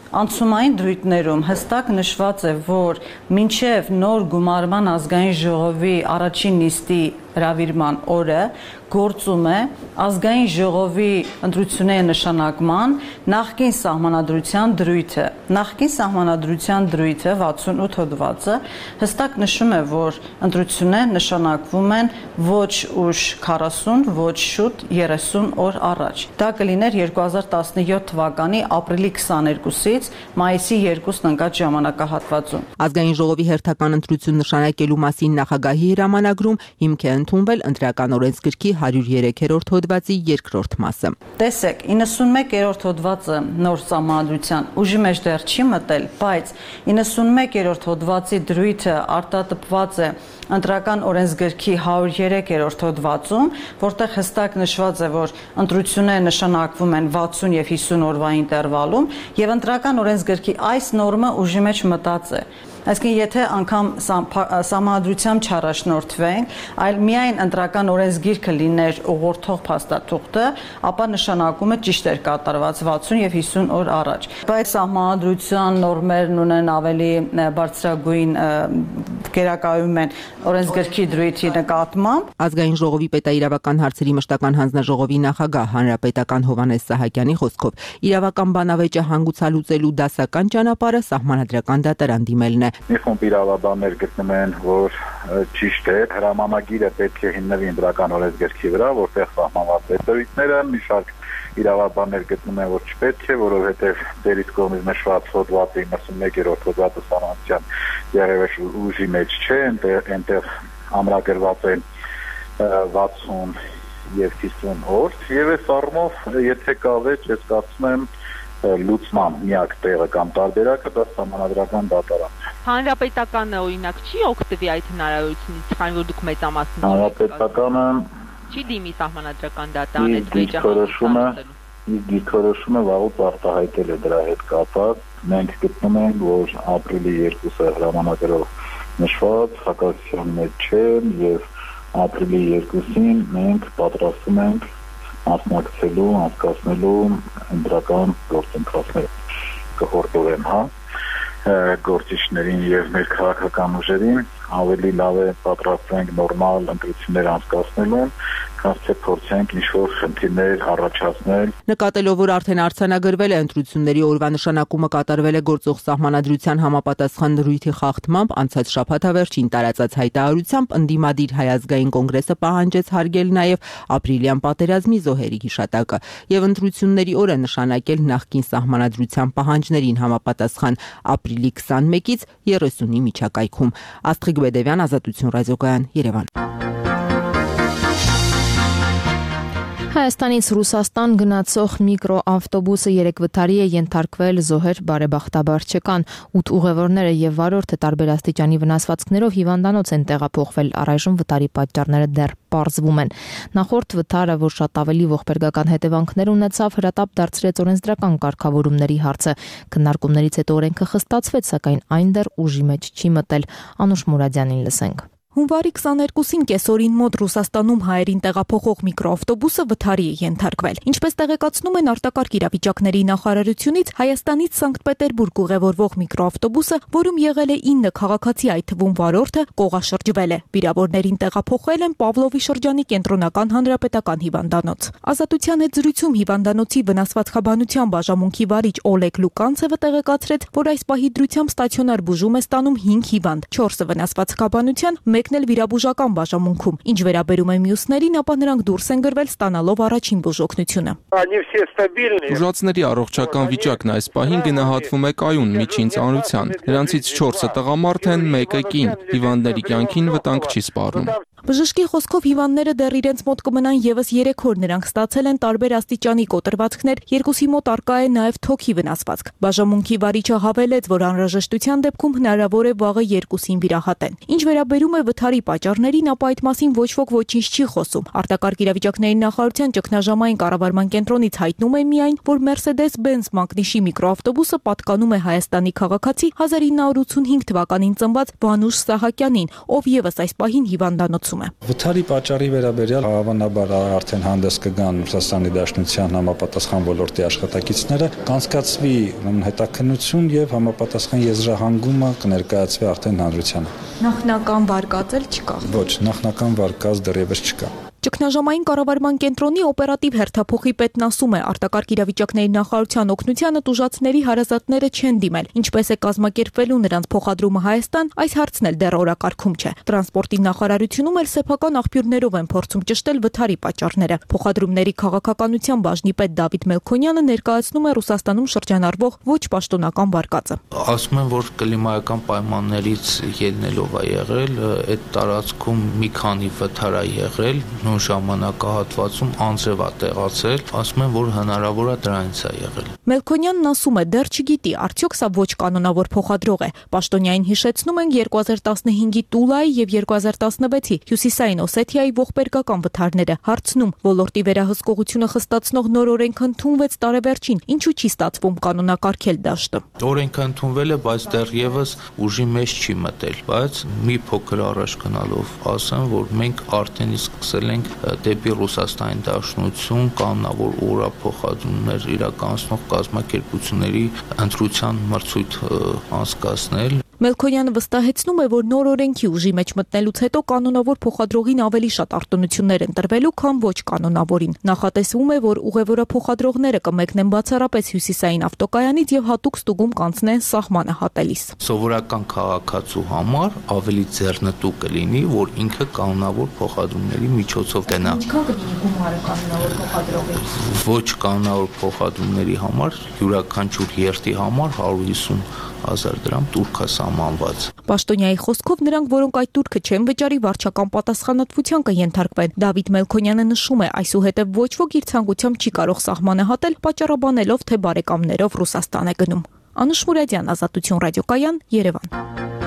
Անցումային դրույթներում հստակ նշված է, որ մինչև նոր գումարման ազգային ժողովի առաջին նիստի հրավիրման օրը գործում է ազգային ժողովի ընտրությունների նշանակման նախկին սահմանադրության դրույթը։ Նախկին սահմանադրության դրույթը 68 հոդվածը հստակ նշում է, որ ընտրությունները նշանակվում են ոչ ուշ 40, ոչ շուտ 30 օր առաջ։ Դա կլիներ 2017 թվականի ապրիլի 22-ից մայիսի 2-ն ընկած ժամանակահատվածում։ Ազգային ժողովի հերթական ընտրություն նշանակելու մասին նախագահի հրամանագրում հիմք է ընդունվել ընտրական օրենսգրքի 103-րդ հոդվածի 2-րդ մասը։ Տեսեք, 91-րդ հոդվածը նոր սահմանադրության ուժի մեջ դեռ չի մտել, բայց 91-րդ հոդվածի դրույթը արտատպված է ընտրական օրենսգրքի 103-րդ հոդվածում, որտեղ հստակ նշված է, որ ընտրությունները նշանակվում են 60 եւ 50 օրվա ինտերվալում, եւ ընտրական օրենսգրքի այս նորմը ուժի մեջ մտած է։ Այսինքն, եթե անգամ սահմանադրությամբ չառաջնորդվենք, այլ միայն ընտրական օրենսգիրքը լիներ ուղղորդող փաստաթուղթը, ապա նշանակումը ճիշտ էր կատարված 60 եւ 50 օր առաջ։ Բայց սահմանադրության նորմերն ունեն ավելի բարձրագույն գերակայում են օրենսգրքի դրույթի նկատմամբ։ Ազգային ժողովի պետաիրավական հարցերի մշտական հանձնաժողովի նախագահ հանրապետական Հովհաննես Սահակյանի խոսքով իրավական բանավեճը հանգուցալուծելու դասական ճանապարհը սահմանադրական դատարան դիմելն է։ Մի խումբ իրավաբաններ գտնում են, որ ճիշտ է, հրամանագիրը պետք է հիմնվի ընտրական օրենսգրքի վրա, որտեղ սահմանված է դրույթները, մի շարք իրավաբաններ գտնում են, որ չպետք է, որովհետև դերից կողմից նշված հոդվածը 91-րդ հոդվածը սահմանության դերևս ուժի մեջ չէ, այնտեղ ամրագրված է 60 եւ 50 օր, եւ այս առումով եթե կավեճ, ես կարծում եմ լուծման միակ տեղը կամ տարբերակը դա սահմանադրական դատարանն է։ Հանրապետականը օրինակ չի օգտվի այդ հնարավորությունից, քանի որ դուք մեծամասնություն Հանրապետականը չի դիմի սահմանադրական դատարան այդ վեճը դիրքորոշումը վաղուց արտահայտել է դրա հետ կապված։ Մենք գտնում ենք, որ ապրիլի 2-ը հրամանագրով նշված հակասության մեջ չէ եւ ապրիլի 2-ին մենք պատրաստում ենք մասնակցելու, անցկացնելու ընտրական գործընթացներ կհորդորեմ, գործիչներին եւ մեր քաղաքական ուժերին ավելի լավ է պատրաստենք նորմալ ընտրություններ անցկացնելուն, քան թե փորձենք ինչ-որ խնդիրներ առաջացնել։ Նկատելով, որ արդեն արձանագրվել է ընտրությունների օրվա նշանակումը կատարվել է գործող սահմանադրության համապատասխան դրույթի խախտմամբ, անցած շաբաթավերջին տարածած հայտարարությամբ ընդդիմադիր Հայ ազգային կոնգրեսը պահանջեց հարգել նաև ապրիլյան պատերազմի զոհերի հիշատակը եւ ընտրությունների օրը նշանակել նախկին սահմանադրության պահանջներին համապատասխան ապրիլի 21-ից 30-ի միջակայքում։ Աստղիկ Բեդևյան, Ազատություն ռադիոկայան, Երևան։ Հայաստանից Ռուսաստան գնացող միկրոավտոբուսը 3 վթարի է ենթարկվել, զոհեր բարեբախտաբար չկան, 8 ուղևորները եւ վարորդը տարբեր աստիճանի վնասվածքներով հիվանդանոց են տեղափոխվել, առայժմ վթարի պատճառները դեռ պարզվում են։ Նախորդ վթարը, որ շատ ավելի ողբերգական հետևանքներ ունեցավ, հրատապ դարձրեց օրենսդրական կարգավորումների հարցը։ Քննարկումներից հետո օրենքը խստացվեց, սակայն այն դեռ ուժի մեջ չի մտել։ Անուշ Մուրադյանին լսենք։ Հունվարի 22-ին կեսօրին մոտ Ռուսաստանում հայերին տեղափոխող միկրոավտոբուսը վթարի է ենթարկվել։ Ինչպես տեղեկացնում են արտակարգ իրավիճակների նախարարությունից, Հայաստանից Սանկտ Պետերբուրգ ուղևորվող միկրոավտոբուսը, որում եղել է 9 քաղաքացի, այդ թվում վարորդը, կողաշրջվել է։ Վիրավորներին տեղափոխել են Պավլովի շրջանի կենտրոնական հանրապետական հիվանդանոց։ Ազատության հետ զրույցում հիվանդանոցի վնասվածքաբանության բաժանմունքի վարիչ Օլեգ Լուկանցևը տեղեկացրեց, որ այս պահի դրությամբ ստացիոնար բուժում է ստանում 5 հիվանդ, 4-ը վնասվածքաբանության, մեկն էլ վիրաբուժական բաժանմունքում։ Ինչ վերաբերում է մյուսներին, ապա նրանք դուրս են գրվել ստանալով առաջին բուժօգնությունը։ Բուժածների առողջական վիճակն այս պահին գնահատվում է կայուն միջին ծանրության։ Նրանցից 4-ը տղամարդ են, մեկը կին։ Հիվանդների կյանքին վտանգ չի սպառնում։ Բժշկի խոսքով հիվանդները դեռ իրենց մոտ կմնան եւս 3 օր, նրանք ստացել են տարբեր աստիճանի կոտրվածքներ, երկուսի մոտ արկա է նաեւ թոքի վնասվածք։ Բաժանմունքի վարիչը հավելեց, որ անհրաժեշտության դեպքում հնարավոր է վաղը 2-ին վիրահատեն։ Ինչ վերաբերում է վթարի պատճառներին, ապա այդ մասին ոչ ոք ոչինչ չի խոսում։ Արտակարգ իրավիճակների նախարարության ճգնաժամային կառավարման կենտրոնից հայտնում է միայն, որ Mercedes-Benz մագնիշի միկրոավտոբուսը պատկանում է Հայաստանի քաղաքացի 1985 թվականին ծնված Վանուշ Սահակյանին, ով եւս այս պահին հիվանդանոցում ասում է։ Վթարի պատճառի վերաբերյալ հավանաբար արդեն հանդես կգան Ռուսաստանի Դաշնության համապատասխան ոլորտի աշխատակիցները, կանցկացվի հետաքննություն եւ համապատասխան եզրահանգումը կներկայացվի արդեն հանրությանը։ Նախնական վարկածել չկա։ Ոչ, նախնական վարկած դեռևս չկա։ Ճգնաժամային կառավարման կենտրոնի օպերատիվ հերթափոխի պետն ասում է, արտակարգ իրավիճակների նախարարության օգնությանը տուժածների հարազատները չեն դիմել, ինչպես է կազմակերպվելու նրանց փոխադրումը Հայաստան, այս հարցն էլ դեռ օրակարգում չէ։ Տրանսպորտի նախարարությունում էլ սեփական աղբյուրներով են փորձում ճշտել վթարի պատճառները։ Փոխադրումների քաղաքականության բաժնի պետ Դավիթ Մելքոնյանը ներկայացնում է Ռուսաստանում շրջանառվող ոչ պաշտոնական վարկածը։ Ասում են, որ կլիմայական պայմաններից ելնելով է եղել, այդ տարածքում մի քանի վթար է եղել, ժամանակահատվածում անձրև է տեղացել, ասում են, որ հնարավոր է դրանից է եղել։ Մելքոնյանն ասում է, դեռ չգիտի, արդյոք սա ոչ կանոնավոր փոխադրող է։ Պաշտոնյային հիշեցնում են 2015-ի Տուլայի եւ 2016-ի Հյուսիսային Օսեթիայի ողբերգական վթարները։ Հարցնում, ոլորտի վերահսկողությունը խստացնող նոր օրենքը ընդունվեց տարեվերջին, ինչու չի ստացվում կանոնակարգել դաշտը։ Օրենքը ընդունվել է, բայց դեռևս ուժի մեջ չի մտել, բայց մի փոքր առաջ գնալով ասեմ, որ մենք արդեն սկսել ենք դեպի Ռուսաստանի Դաշնություն կանոնավոր օրափոխադրումներ իրականացնող կազմակերպությունների ընտրության մրցույթ անցկացնել։ Մելքոնյանը վստահեցնում է, որ նոր օրենքի ուժի մեջ մտնելուց հետո կանոնավոր փոխադրողին ավելի շատ արտոնություններ են տրվելու, քան ոչ կանոնավորին։ Նախատեսվում է, որ ուղևորափոխադրողները կմեկնեն բացառապես Հյուսիսային ավտոկայանից եւ հատուկ ստուգում կանցնեն սահմանը հատելիս։ Սովորական քաղաքացու համար ավելի ձեռնտու կլինի, որ ինքը կանոնավոր փոխադրումների միջոցով գնա։ Ինչքան կլինի գումարը կանոնավոր փոխադրողի։ Ոչ կանոնավոր փոխադրումների համար յուրաքանչյուր երթի համար 150,000 դրամ տուրք է սահմանված։ Պաշտոնյայի խոսքով նրանք, որոնք այդ տուրքը չեն վճարի, վարչական պատասխանատվության կենթարկվեն։ Դավիթ Մելքոնյանը նշում է, այսուհետև ոչ ոք իր ցանկությամբ չի կարող սահմանը հատել, պատճառաբանելով, թե բարեկամներով Ռուսաստան է գնում։ Անուշ Մուրադյան, Ազատություն ռադիոկայան, Երևան։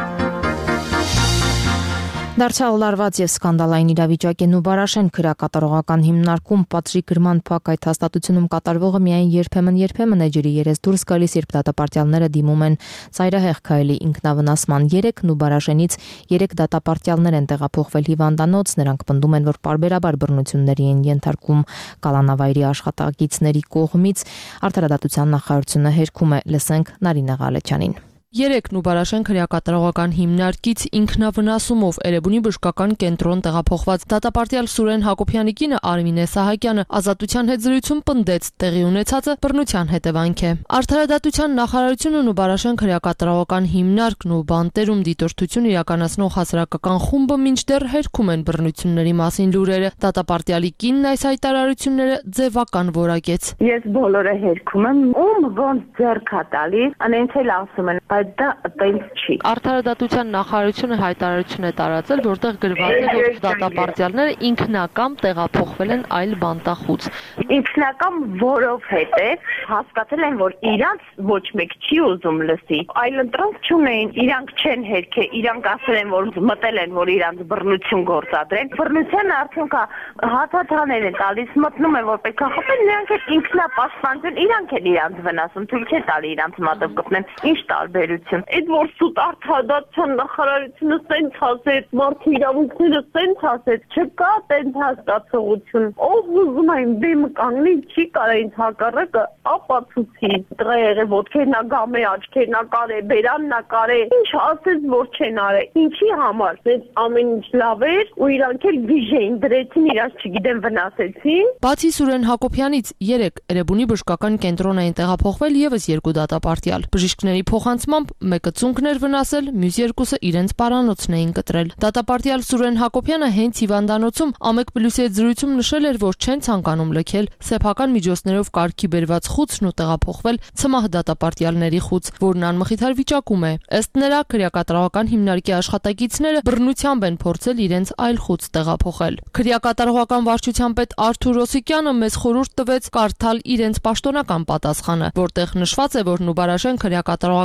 Դարձյալ լարված եւ սկանդալային իրավիճակ է Նուբարաշեն քրեակատարողական հիմնարկում պատժի գրման փակ այդ հաստատությունում կատարվողը միայն երբեմն է ջրի երես դուրս գալիս, երբ դատապարտյալները դիմում են ծայրահեղ քայլի ինքնավնասման։ 3 Նուբարաշենից 3 դատապարտյալներ են տեղափոխվել հիվանդանոց, նրանք պնդում են, որ պարբերաբար բռնությունների են ենթարկում կալանավայրի աշխատակիցների կողմից։ Արտարադատության նախարարությունը հերքում է, լսենք Նարինե Ղալեչյանին։ 3 Նուբարաշեն քրեակատարողական հիմնարկից ինքնավնասումով Էրեբունի բժշկական կենտրոն տեղափոխված դատապարտյալ Սուրեն Հակոբյանի կինը Արմինե Սահակյանը Ազատության հետ զրույցում պնդեց տեղի ունեցածը բռնության հետևանք է։ Արտարադատության նախարարությունը Նուբարաշեն քրեակատարողական հիմնարկն ու բանտերում դիտորդություն իրականացնող հասարակական խումբը մինչդեռ հերքում են բռնությունների մասին լուրերը։ Դատապարտյալի կինն այս հայտարարությունները ձևական որակեց։ Ես բոլորը հերքում եմ, ում ոնց ձեռք է տալիս, անենց էլ ասում են դա այդպես չի։ Արտարադատության նախարարությունը հայտարարություն է տարածել, որտեղ գրված է, որ դատապարտյալները ինքնակամ տեղափոխվել են այլ բանտախուց։ Ինքնակամ որովհետև հասկացել են, որ իրանց ոչ մեկ չի ուզում լսի։ Այլ ընտրանք չունեն, իրանք չեն հերքել, իրանք ասել են, որ մտել են, որ իրանց բռնություն գործադրեն։ Բռնության արդյունքը հաթաթաներ են տալիս, մտնում են, որ պետք է խփեն, նրանք էլ ինքնապաշտպանություն, իրանք էլ իրանց վնասում, թույլ չեն տալի իրանց մատով կպնեն։ Ինչ տարբերություն։ Այդ որ սուտ արտադատության նախարարությունը սենց ասեց, մարդու իրավունքները սենց ասեց, չկա տենց հասկացողություն։ Ով ուզում է դեմը կանգնի, չի կարող ինձ հակառակը ապացուցի։ Տղա եղե ոտքերն ա գամե, աչքերն ա կարե, բերանն ա կարե։ Ինչ ասեց, որ չեն արել։ Ինչի համար։ Սենց ամեն ինչ լավ էր ու իրանք էլ վիժեին դրեցին, իրանք չգիտեմ վնասեցին։ Բացի Սուրեն Հակոբյանից 3 Էրեբունի բժշկական կենտրոն էին տեղափոխվել եւս 2 դատապարտյալ։ Բժիշկների փոխանցմամբ մեկը ծունկներ վնասել, մյուս երկուսը իրենց պարանոցն էին կտրել։ Դատապարտյալ Սուրեն Հակոբյանը հենց հիվանդանոցում Ամեկ+-ի հետ զրույցում նշել էր, որ չեն ցանկանում լքել սեփական միջոցներով կարգի բերված խուցն ու տեղափոխվել ցմահ դատապարտյալների խուց, որն անմխիթար վիճակում է։ Ըստ նրա, քրեակատարողական հիմնարկի աշխատակիցները բռնությամբ են փորձել իրենց այլ խուց տեղափոխել։ Քրեակատարողական վարչության պետ Արթուր Ռոսիկյանը մեզ խորհուրդ տվեց կարդալ իրենց պաշտոնական պատասխանը, որտեղ նշված է, որ Նուբարաշեն քրեակատարողական հիմնարկի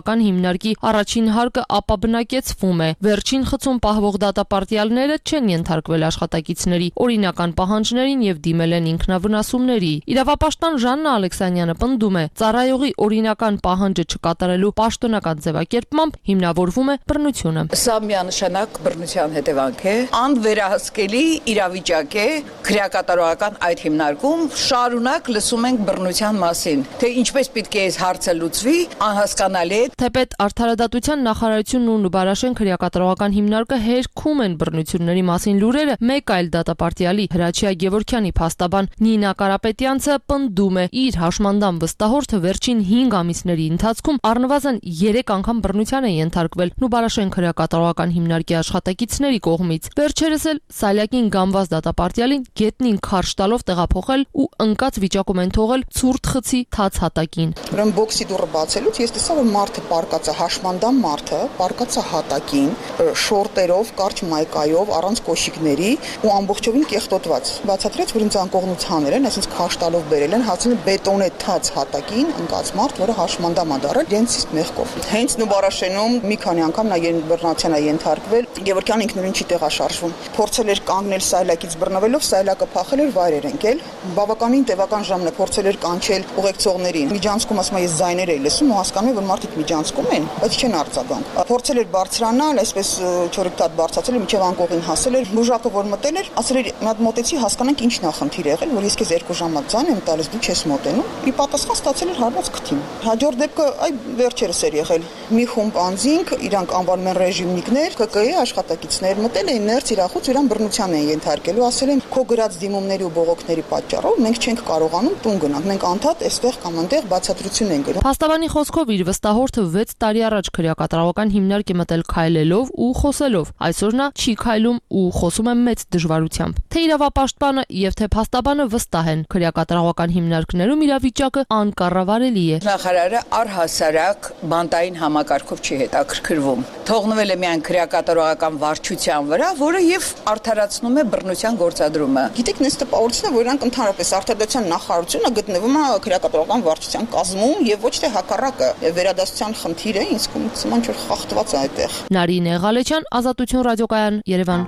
հիմնարկի առաջին հարկը ապաբնակեցվում է։ Վերջին խցում պահվող դատապարտյալները չեն ենթարկվել աշխատակիցների օրինական պահանջներին եւ դիմել են ինքնավնասումների։ Իրավապաշտպան Ժաննա Ալեքսանյանը պնդում է, ծառայողի օրինական պահանջը չկատարելու պաշտոնական ձևակերպմամբ հիմնավորվում է բռնությունը։ Սա միանշանակ բռնության հետևանք է, անվերահսկելի իրավիճակ է, քրեակատարողական այդ հիմնարկում շարունակ լսում ենք բռնության մասին, թե ինչպես պետք է այս հարցը լուծվի, անհասկանալի է։ Թեպետ Արդարադատության նախարարությունն ու Նուբարաշեն քրեակատարողական հիմնարկը հերքում են բռնությունների մասին լուրերը, մեկ այլ դատապարտյալի Հրաչյա Գևորգյանի փաստաբան Նինա Կարապետյանցը պնդում է, իր հաշմանդամ վստահորդը վերջին 5 ամիսների ընթացքում առնվազն 3 անգամ բռնության է ենթարկվել Նուբարաշեն քրեակատարողական հիմնարկի աշխատակիցների կողմից։ Վերջերս էլ Սալյակին գամված դատապարտյալին գետնին քարշ տալով տեղափոխել ու ընկած վիճակում են թողել ցուրտ խցի թաց հատակին։ Ուրեմն բոքսի դուռը բացելուց ես տեսա, որ մարդը պարկած է, հաշմանդամ մարդը պարկած է հատակին, շորտերով, կարճ մայկայով, առանց կոշիկների ու ամբողջովին կեղտոտված։ Բացատրեց, որ ինձ անկողնութաներ են, այսինքն քարշ տալով բերել են, հացին բետոնե թաց հատակին ընկած մարդ, որը հաշմանդամ է դարել իրենց իսկ մեղքով։ Հենց Նուբարաշենում մի քանի անգամ նա բռնության է ենթարկվել, Գևորգյանը ինքնուրույն չի տեղաշարժվում։ Փորձել էր կանգնել Սայլակից բռնվելով, Սայլակը փախել էր, վայր էր ընկել։ Բավականին տևական ժամն է փորձել էր կանչել ուղեկցողներին։ Միջանցքում ասում է, ես ձայներ էի լսում ու հասկանում եմ, որ մարդիկ միջանցքում են, բայց չեն արձագանք։ Փորձել էր բարձրանալ, այսպես չորիկտատ բարձրացել էր, մինչև անկողին հասել էր։ Բուժակը որ մտել էր, ասել էր, մի հատ մոտեցի, հասկանանք ինչն է խնդիր եղել, որ ես քեզ 2 ժամ ձայն եմ տալիս, դու չես մոտենում։ Ի պատասխան ստացել էր հարված քթին։ Հաջորդ դեպքը այ վերջերս էր եղել։ Մի խումբ անձինք, իրանք անվանում են ռեժիմնիկներ, ԿԿ-ի աշխատակիցներ մտել էին ներս իրախուց իրան բռնության են ենթարկելու, ասել են քո գրած դիմումների ու բողոքների պատճառով մենք չենք կարողանում տուն գնանք, մենք անդադ այստեղ կամ այնտեղ բացատրություն ենք գրում։ Փաստաբանի խոսքով իր վստահորդը 6 տարի առաջ քրեակատարողական հիմնարկ է մտել քայլելով ու խոսելով։ Այսօր նա չի քայլում ու խոսում է մեծ դժվարությամբ։ Թե իրավապաշտպանը եւ թե փաստաբանը վստահ են, քրեակատարողական հիմնարկներում իրավիճակը անկառավարելի է։ Նախարարը առհասարակ բանտային համակարգով չի հետաքրքրվում։ Թողնվել է միայն քրեակատարողական վարչության վրա, որը եւ արդարացնում է բռնության գործադրումը։ Գիտեք, նստը պահորցնա, որ իրանք ընդհանրապես արդարադատության նախարարությունը գտնվում է քրեակատարողական վարչության կազմում եւ ոչ թե հակառակը։ Վերադասության խնդիր է, ինձ կողմից ման չէ խախտված է այդտեղ։ Նարինե Ղալեչյան, Ազատություն ռադիոկայան, Երևան։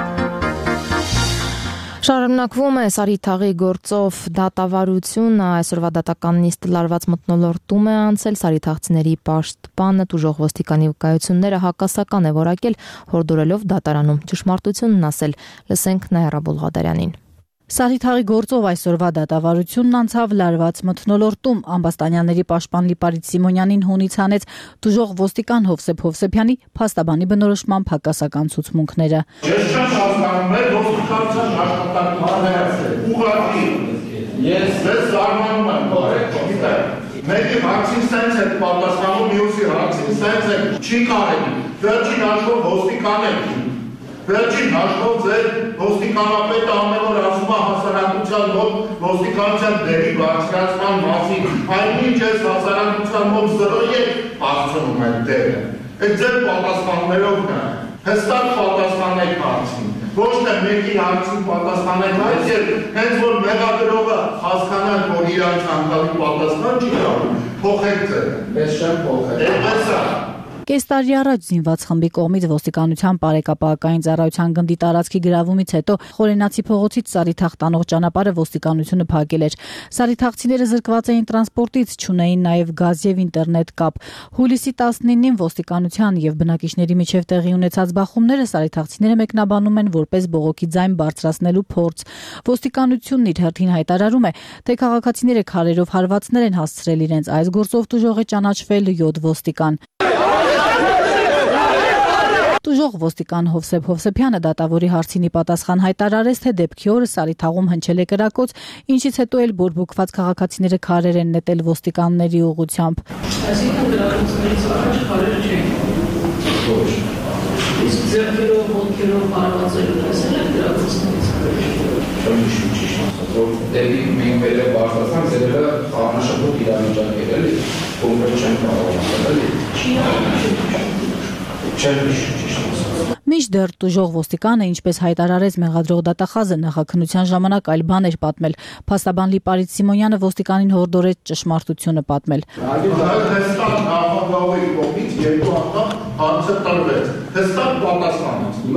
Շարունակվում է Սարիթաղի գործով դատավարությունը, այսօրվա դատական նիստը լարված մթնոլորտում է անցել, սարիթաղցիների պաշտպանը տուժող ոստիկանի վկայությունները հակասական է որակել, հորդորելով դատարանում ճշմարտությունն ասել։ Լսենք Նայրա Բուլղադարյանին։ Սարիթաղի գործով այսօրվա դատավարությունն անցավ լարված մթնոլորտում, Ամբաստանյանների պաշտպան Լիպարիտ Սիմոնյանին հունից հանեց տուժող ոստիկան Հովսեփ Հովսեփյանի փաստաբանի բնորոշմամբ հակասական ցուցմունքները։ Ես չեմ հասկանում, ոստիկանության աշխատանքները ուղղակի ես զարմանում եմ, գիտեք, մեկի հարցին սենց է պատասխանում, մյուսի հարցին սենց է, չի կարելի, վերջին հաշվով ոստիկան եք։ Վերջին հաշվով ձեր ոստիկանապետը ամեն օր ասում է հասարակության մոտ ոստիկանության դերի բարձրացման մասին, այնինչ ես հասարակության մոտ 0 եք հասցնում են դերը։ Այդ ձեր պատասխաններով նա, հստակ պատասխանեք հարցին, ոչ թե մեկի հարցին պատասխանեք, այլ հենց որ մեղադրողը հասկանան, որ իրան ցանկալի պատասխան չի տալու, փոխեք ձերը։ Ես չեմ փոխել։ Այդպես է։ Կես տարի առաջ զինված խմբի կողմից ոստիկանության բարեկապահական ծառայության գնդի տարածքի գրավումից հետո Խորենացի փողոցից Սարիթաղ տանող ճանապարհը ոստիկանությունը փակել էր։ Սարիթաղցիները զրկված էին տրանսպորտից, չունեին նաև գազ եւ ինտերնետ կապ։ Հուլիսի 19-ին ոստիկանության եւ բնակիչների միջև տեղի ունեցած բախումները սարիթաղցիները մեկնաբանում են որպես բողոքի ձայն բարձրացնելու փորձ։ Ոստիկանությունն իր հերթին հայտարարում է, թե քաղաքացիները քարերով հարվածներ են հասցրել իրենց, այս գործով տուժող է ճանաչվել 7 ոստիկան։ Տուժող ոստիկան Հովսեփ Հովսեփյանը դատավորի հարցինի պատասխան հայտարարեց, թե դեպքի օրը Սարիթաղում հնչել է կրակոց, ինչից հետո էլ բորբոքված քաղաքացիները քարեր են նետել ոստիկանների ուղղությամբ։ Այսինքն կրակոցներից առաջ քարերը չէին։ Ոչ։ Իսկ ձեռքերով, ոտքերով հարվածելու տեսել եք կրակոցներից։ Դեպի մենք վերև բարձրացանք, ձերերը խաղանաշապոտ իրավիճակ էր, էլի, կոնկրետ չեն կարող էլի։ Մինչդեռ տուժող ոստիկանը, ինչպես հայտարարեց մեղադրող դատախազը, նախաքննության ժամանակ այլ բան էր պատմել։ Փաստաբան Լիպարիտ Սիմոնյանը ոստիկանին հորդորեց ճշմարտությունը պատմել։ խաղաղի կողմից 2 անգամ հարցը տրվեց։ Հստակ պատասխանեց։ Հիմա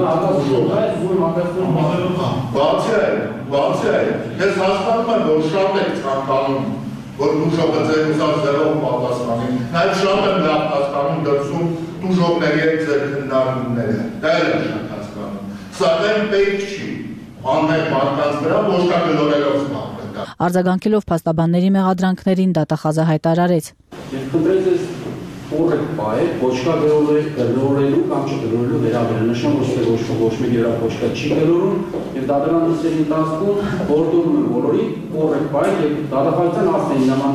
բացի այդ, ես հասկանում եմ, որ շատ եք ցանկանում, որ դուժողը ձեր ուզած ձերով պատասխանի։ Նաև շատ եմ լավ հասկանում դրսում դուժողների հետ ձեր քննարկումները։ Դա էլ եմ շատ հասկանում։ Սակայն պետք չի անմեղ մարդկանց վրա ոչկագլորելով զբաղվել։ Արձագանքելով փաստաբանների մեղադրանքներին դատախազը հայտարարեց. Կորեկտ բայ ոչկա գրորելու կամ չգրորելու վերաբերյալ նշան ոչ մեկ ոչկա չի գրորում եւ դատարանների ընթացքում որտում են բոլորի կորեկտ բայ եւ դատախազն ասեն նման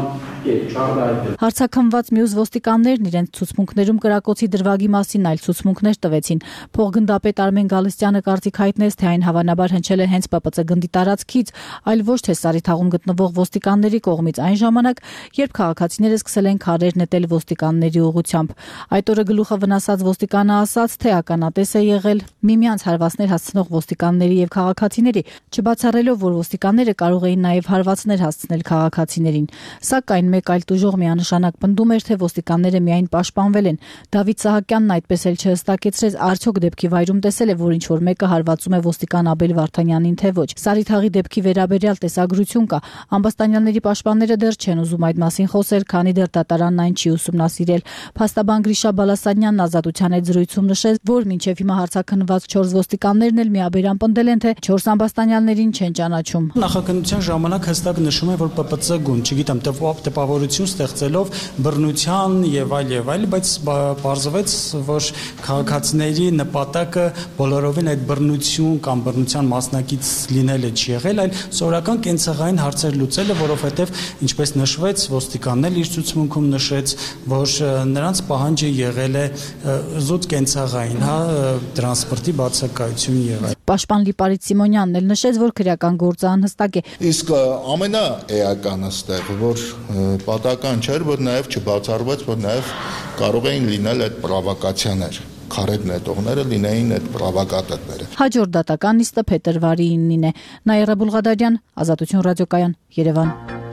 Հարցաքննված մյուս ոստիկաններն իրենց ցուցմունքներում կրակոցի դրվագի մասին այլ ցուցմունքներ տվեցին։ Փոխգնդապետ Արմեն Գալստյանը կարծիք հայտնեց, թե այն հավանաբար հնչել է հենց ՊՊՑ գնդի տարածքից, այլ ոչ թե Սարիթաղում գտնվող ոստիկանների կողմից այն ժամանակ, երբ քաղաքացիները սկսել են քարեր նետել ոստիկանների ուղղությամբ։ Այդ օրը գլուխը վնասած ոստիկանը ասաց, թե ականատես է եղել միմյանց հարվածներ հասցնող ոստիկանների եւ քաղաքացիների, չբացառելով, որ ոստիկանները կարող էին նաեւ հարվածներ հասցնել քաղաքացիներին։ Սակայն մեկ այլ տուժող միանշանակ պնդում էր, թե ոստիկանները միայն պաշտպանվել են։ Դավիթ Սահակյանն այդպես էլ չհստակեցրեց, արդյոք դեպքի վայրում տեսել է, որ ինչ-որ մեկը հարվածում է ոստիկան Աբել Վարդանյանին, թե ոչ։ Սարիթաղի դեպքի վերաբերյալ տեսագրություն կա։ Ամբաստանյանների պաշտպանները դեռ չեն ուզում այդ մասին խոսել, քանի դեռ դատարանն այն չի ուսումնասիրել։ Փաստաբան Գրիշա Բալասանյանն Ազատության հետ զրույցում նշեց, որ մինչև հիմա հարցաքննված 4 ոստիկաններն էլ միաբերան պնդել են, թե 4 ամբաստանյաններին չեն ճանաչում։ Նախաքննության ժամանակ հստակ նշում է, որ ՊՊՑ գուն, չգիտեմ, տպավորություն ստեղծելով բռնության եւ այլ, բայց բարձվեց, որ քաղաքացիների նպատակը բոլորովին այդ բռնություն կամ բռնության մասնակից լինելը չի եղել, այլ սովորական կենցաղային հարցեր լուծելը, որովհետեւ ինչպես նշվեց, ոստիկանն էլ իր ցուցմունքում նշեց, որ նրանց պահանջը եղել է զուտ կենցաղային, տրանսպորտի բացակայություն եղել։ Պաշտպան Լիպարիտ Սիմոնյանն էլ նշեց, որ քրեական գործը անհստակ է։ Իսկ ամենաէականը ստեղ, որ պատահական չէր, որ նաև չբացառվեց, որ նաև կարող էին լինել այդ պրովոկացիաներ, քարեր նետողները լինեին այդ պրովոկատորները։ Հաջորդ դատական նիստը փետրվարի 9-ին է։ Նաիրա Բուլղադարյան, Ազատություն ռադիոկայան, Երևան։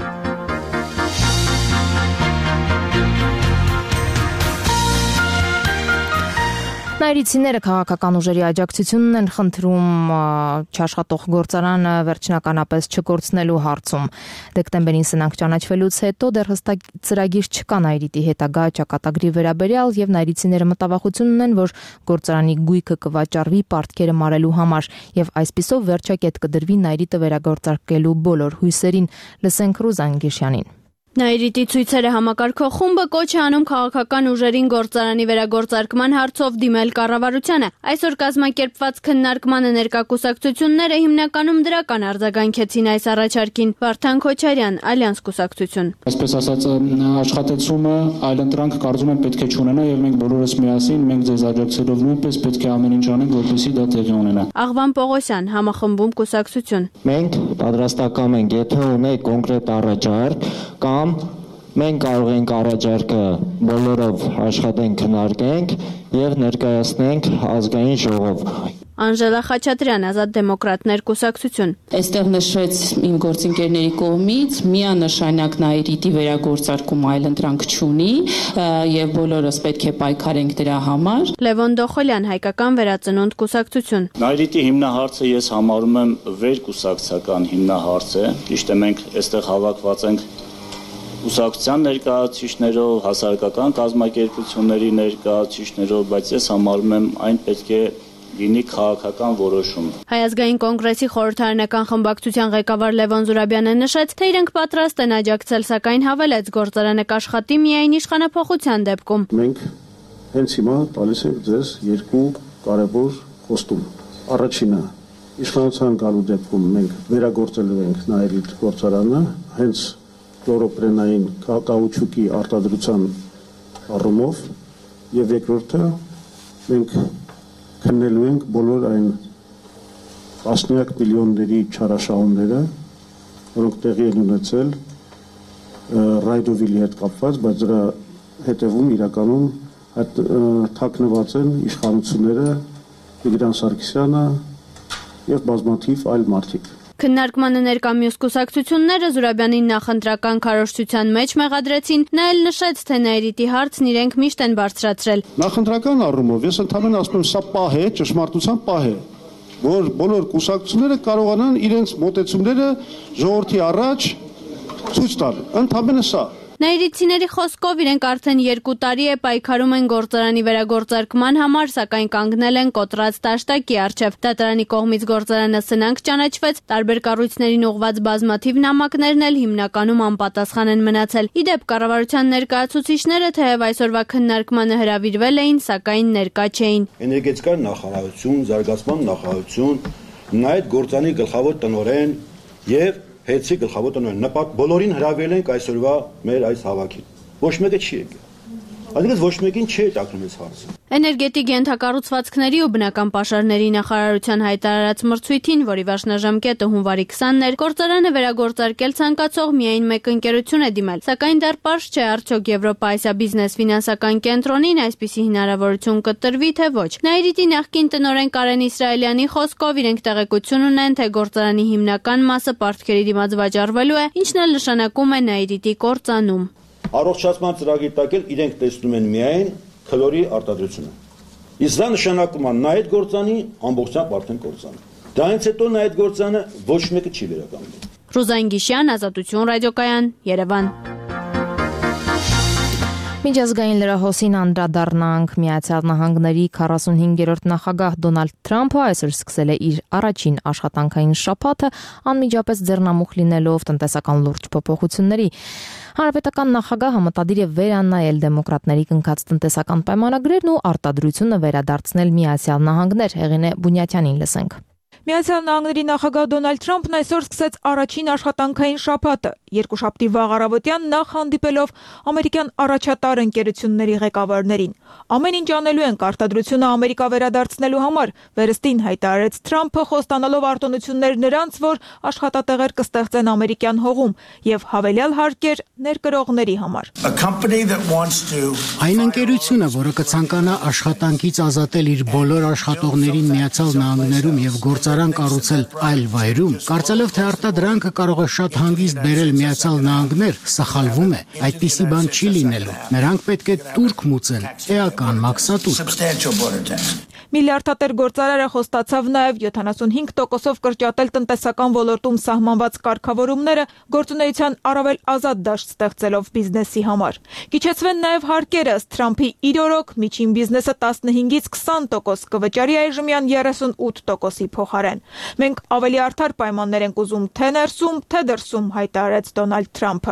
Նայրիցիները քաղաքական ուժերի աջակցությունն են խնդրում չաշխատող գործարանը վերջնականապես չկորցնելու հարցում։ Դեկտեմբերին սնանք ճանաչվելուց հետո դեռ հստակ ծրագիր չկա Նայրիտի հետագա ճակատագրի վերաբերյալ եւ նայրիցիները մտավախություն ունեն, որ գործարանի գույքը կվաճառվի պարտքերը մարելու համար եւ այսպիսով վերջակետ կդրվի Նայրիտը վերագործարկելու բոլոր հույսերին։ Լսենք Ռուզան Գիշյանին։ Նայրիտի ցույցերը համակարգող խումբը կոչ է անում քաղաքական ուժերին գործարանի վերագործարկման հարցով դիմել կառավարությանը։ Այսօր կազմակերպված քննարկմանը ներկա կուսակցությունները հիմնականում դրական արձագանքեցին այս առաջարկին։ Վարդան Քոչարյան, Ալյանս կուսակցություն։ Այսպես ասած, աշխատեցումը այլընտրանք կարծում եմ պետք է չունենա եւ մենք բոլորս միասին, մենք ձեզ աջակցելով նույնպես պետք է ամեն ինչ անենք, որպեսզի դա տեղի ունենա։ Աղվան Պողոսյան, Համախմբում կուսակցություն։ Մենք պատրաստական ենք, եթե ունենք կոնկրետ առաջարկ կամ մենք կարող ենք առաջարկը բոլորով աշխատենք, քննարկենք եւ ներկայացնենք ազգային ժողով։ Անժելա Խաչատրյան, Ազատ դեմոկրատներ կուսակցություն։ Այստեղ նշվեց իմ գործընկերների կողմից միանշանակ Նայրիտի վերագործարկում այլընտրանք չունի եւ բոլորս պետք է պայքարենք դրա համար։ Լևոն Դոխոլյան, Հայկական վերածնունդ կուսակցություն։ Նայրիտի հիմնահարցը ես համարում եմ վերկուսակցական հիմնահարց է։ Ճիշտ է, մենք այստեղ հավաքված ենք կուսակցության ներկայացուցիչներով, հասարակական կազմակերպությունների ներկայացուցիչներով, բայց ես համարում եմ այն պետք է լինի քաղաքական որոշում։ Հայ ազգային կոնգրեսի խորհրդարանական խմբակցության ղեկավար Լևոն Զուրաբյանը նշեց, թե իրենք պատրաստ են աջակցել, սակայն հավելեց, գործարանը կաշխատի միայն իշխանափոխության դեպքում։ Մենք հենց հիմա տալիս ենք ձեզ երկու կարևոր խոստում։ Առաջինը, իշխանության գալու դեպքում մենք վերագործելու ենք Նայրիտ գործարանը, հենց կլորոպրենային կաուչուկի արտադրության առումով, եւ երկրորդը մենք քննելու ենք բոլոր այն տասնյակ միլիոնների չարաշահումները, որոնք տեղի են ունեցել Ռայդովիլի հետ կապված, բայց դրա հետևում իրականում թաքնված են իշխանությունները, Տիգրան Սարգսյանը եւ բազմաթիվ այլ մարդիկ։ Քննարկմանը ներկա մյուս կուսակցությունները Զուրաբյանին նախընտրական քարոզչության մեջ մեղադրեցին, նա էլ նշեց, թե Նաիրիտի հարցն իրենք միշտ են բարձրացրել։ Նախընտրական առումով ես ընդհանրապես ասում եմ, սա պահ է, ճշմարտության պահ է, որ բոլոր կուսակցությունները կարողանան իրենց մոտեցումները ժողովրդի առաջ ցույց տալ։ Ընդհանրապես սա Նաիրիտցիների խոսքով իրենք արդեն 2 տարի է պայքարում են գործարանի վերագործարկման համար, սակայն կանգնել են կոտրած տաշտակի առջև։ Դատարանի կողմից գործարանը սնանկ ճանաչվեց, տարբեր կառույցներին ուղղված բազմաթիվ նամակներն էլ հիմնականում անպատասխան են մնացել։ Ի դեպ, կառավարության ներկայացուցիչները թեև այսօրվա քննարկմանը հրավիրվել էին, սակայն ներկա չէին։ Էներգետիկայի նախարարություն, զարգացման նախարարություն, այդ գործանի գլխավոր տնօրեն եւ Հետցի գլխավոր տնօրեն բոլորին հրավիրել ենք այսօրվա մեր այս հավաքին։ Ոչ մեկը չի եկել։ Այսինքն ոչ մեկին չի տակնում այս հարցը։ Էներգետիկ ենթակառուցվածքների ու բնական պաշարների նախարարության հայտարարած մրցույթին, որի վերջնաժամկետը հունվարի 20-ն էր, գործարանը վերագործարկել ցանկացող միայն մեկ ընկերություն է դիմել, սակայն դեռ պարզ չէ արդյոք Եվրոպա-Ասիա բիզնես ֆինանսական կենտրոնին այսպիսի հնարավորություն կտրվի, թե ոչ։ Նաիրիտի նախկին տնօրեն Կարեն Իսրայելյանի խոսքով իրենք տեղեկություն ունեն, թե գործարանի հիմնական մասը պարտքերի դիմաց վաճառվելու է, ինչն էլ նշանակում է Նաիրիտի կործանում։ Առողջացման ծրագրի տակ էլ իրենք տեսնում են միայն քլորի արտադրությունը։ Իսկ դա նշանակում է նա այդ գործանի ամբողջությամբ արդեն կործան։ Դրանից հետո նա այդ գործանը ոչ մեկը չի վերականգնի։ Ռուզան Գիշյան, Ազատություն ռադիոկայան, Երևան։ Միջազգային լրահոսին անդրադառնանք Միացյալ Նահանգների 45-րդ նախագահ Դոնալդ Թրամփը այսօր սկսել է իր առաջին աշխատանքային շաբաթը անմիջապես ձեռնամուխ լինելով տնտեսական լուրջ փոփոխությունների։ Հանրապետական նախագահը մտադիր է վերանայել դեմոկրատների կնքած տնտեսական պայմանագրերն ու արտադրությունը վերադարձնել Միացյալ Նահանգներ։ Հեղինե Բունյատյանին լսենք։ Միացյալ Նահանգների նախագահ Դոնալդ Թրամփն այսօր սկսեց առաջին աշխատանքային շաբաթը։ Երկուշաբթի վաղ առավոտյան նախ հանդիպելով ամերիկյան առաջատար ընկերությունների ղեկավարներին։ Ամեն ինչ անելու ենք արտադրությունը Ամերիկա վերադարձնելու համար, վերստին հայտարարեց Թրամփը, խոստանալով արտոնություններ նրանց, որ աշխատատեղեր կստեղծեն ամերիկյան հողում եւ հավելյալ հարկեր ներկրողների համար։ Այն ընկերությունը, որը կցանկանա աշխատանքից ազատել իր բոլոր աշխատողներին Միացյալ Նահանգներում եւ գործարան կառուցել այլ վայրում, կարծելով թե արտադրանքը կարող է շատ հանգիստ բերել Միացյալ Նահանգներ, սխալվում է, այդպիսի բան չի լինելու։ Նրանք պետք է տուրք մուծեն, էական մաքսատուր։ Միլիարդատեր գործարարը խոստացավ նաև 75%-ով կրճատել տնտեսական ոլորտում սահմանված կարգավորումները, գործունեության առավել ազատ դաշտ ստեղծելով բիզնեսի համար։ Կիչեցվեն նաև հարկերը, ըստ Թրամփի իր օրոք միջին բիզնեսը 15-ից 20% կվճարի այժմյան 38%-ի փոխարեն։ Մենք ավելի արդար պայմաններ ենք ուզում թե ներսում, թե դրսում, հայտարարեց Դոնալդ Թրամփը։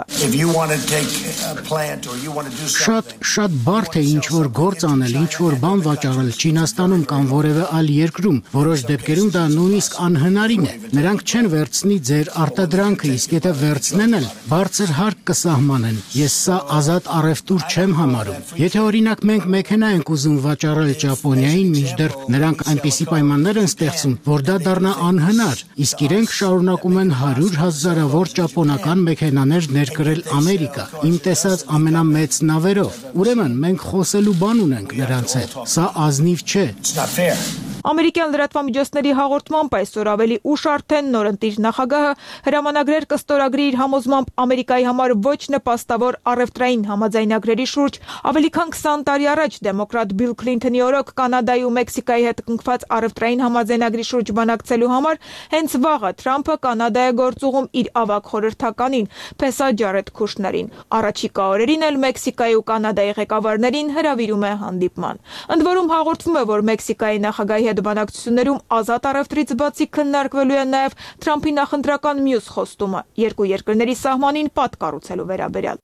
Շատ բարդ է ինչ-որ գործ անել, ինչ-որ բան վաճառել Չինաստանում կամ որևէ այլ երկրում, որոշ դեպքերում դա նույնիսկ անհնարին է։ Նրանք չեն վերցնի ձեր արտադրանքը, իսկ եթե վերցնեն էլ, բարձր հարկ կսահմանեն։ Ես սա ազատ առևտուր չեմ համարում։ Եթե օրինակ մենք մեքենա ենք ուզում վաճառել Ճապոնիային, մինչդեռ նրանք այնպիսի պայմաններ են ստեղծում, որ դա դառնա անհնար, իսկ իրենք շարունակում են 100,000-ավոր ճապոնական մեքենաներ ներկրել Ամերիկա, իմ տեսած ամենամեծ նավերով։ Ուրեմն մենք խոսելու բան ունենք նրանց հետ։ Սա ազնիվ չէ։ Ամերիկյան լրատվամիջոցների հաղորդմամբ այսօր ավելի ուշ արդեն նորընտիր նախագահը հրամանագրեր կստորագրի իր համոզմամբ Ամերիկայի համար ոչ նպաստավոր առևտրային համաձայնագրերի շուրջ։ Ավելի քան 20 տարի առաջ դեմոկրատ Բիլ Քլինթոնի օրոք Կանադայի ու Մեքսիկայի հետ կնքված առևտրային համաձայնագրի շուրջ բանակցելու համար հենց վաղը Թրամփը Կանադա է գործուղում իր ավագ խորհրդականին Փեսա Ջարեդ Քուշներին։ Առաջիկա օրերին էլ Մեքսիկայի ու Կանադայի ղեկավարներին հրավիրում է հանդիպման։ Ընդ որում հաղորդվում է, որ Մեքսիկայի նախագահի հետ բանակցություններում ազատ առևտրից բացի քննարկվելու է նաև Թրամփի նախընտրական մյուս խոստումը՝ երկու երկրների սահմանին պատ կառուցելու վերաբերյալ։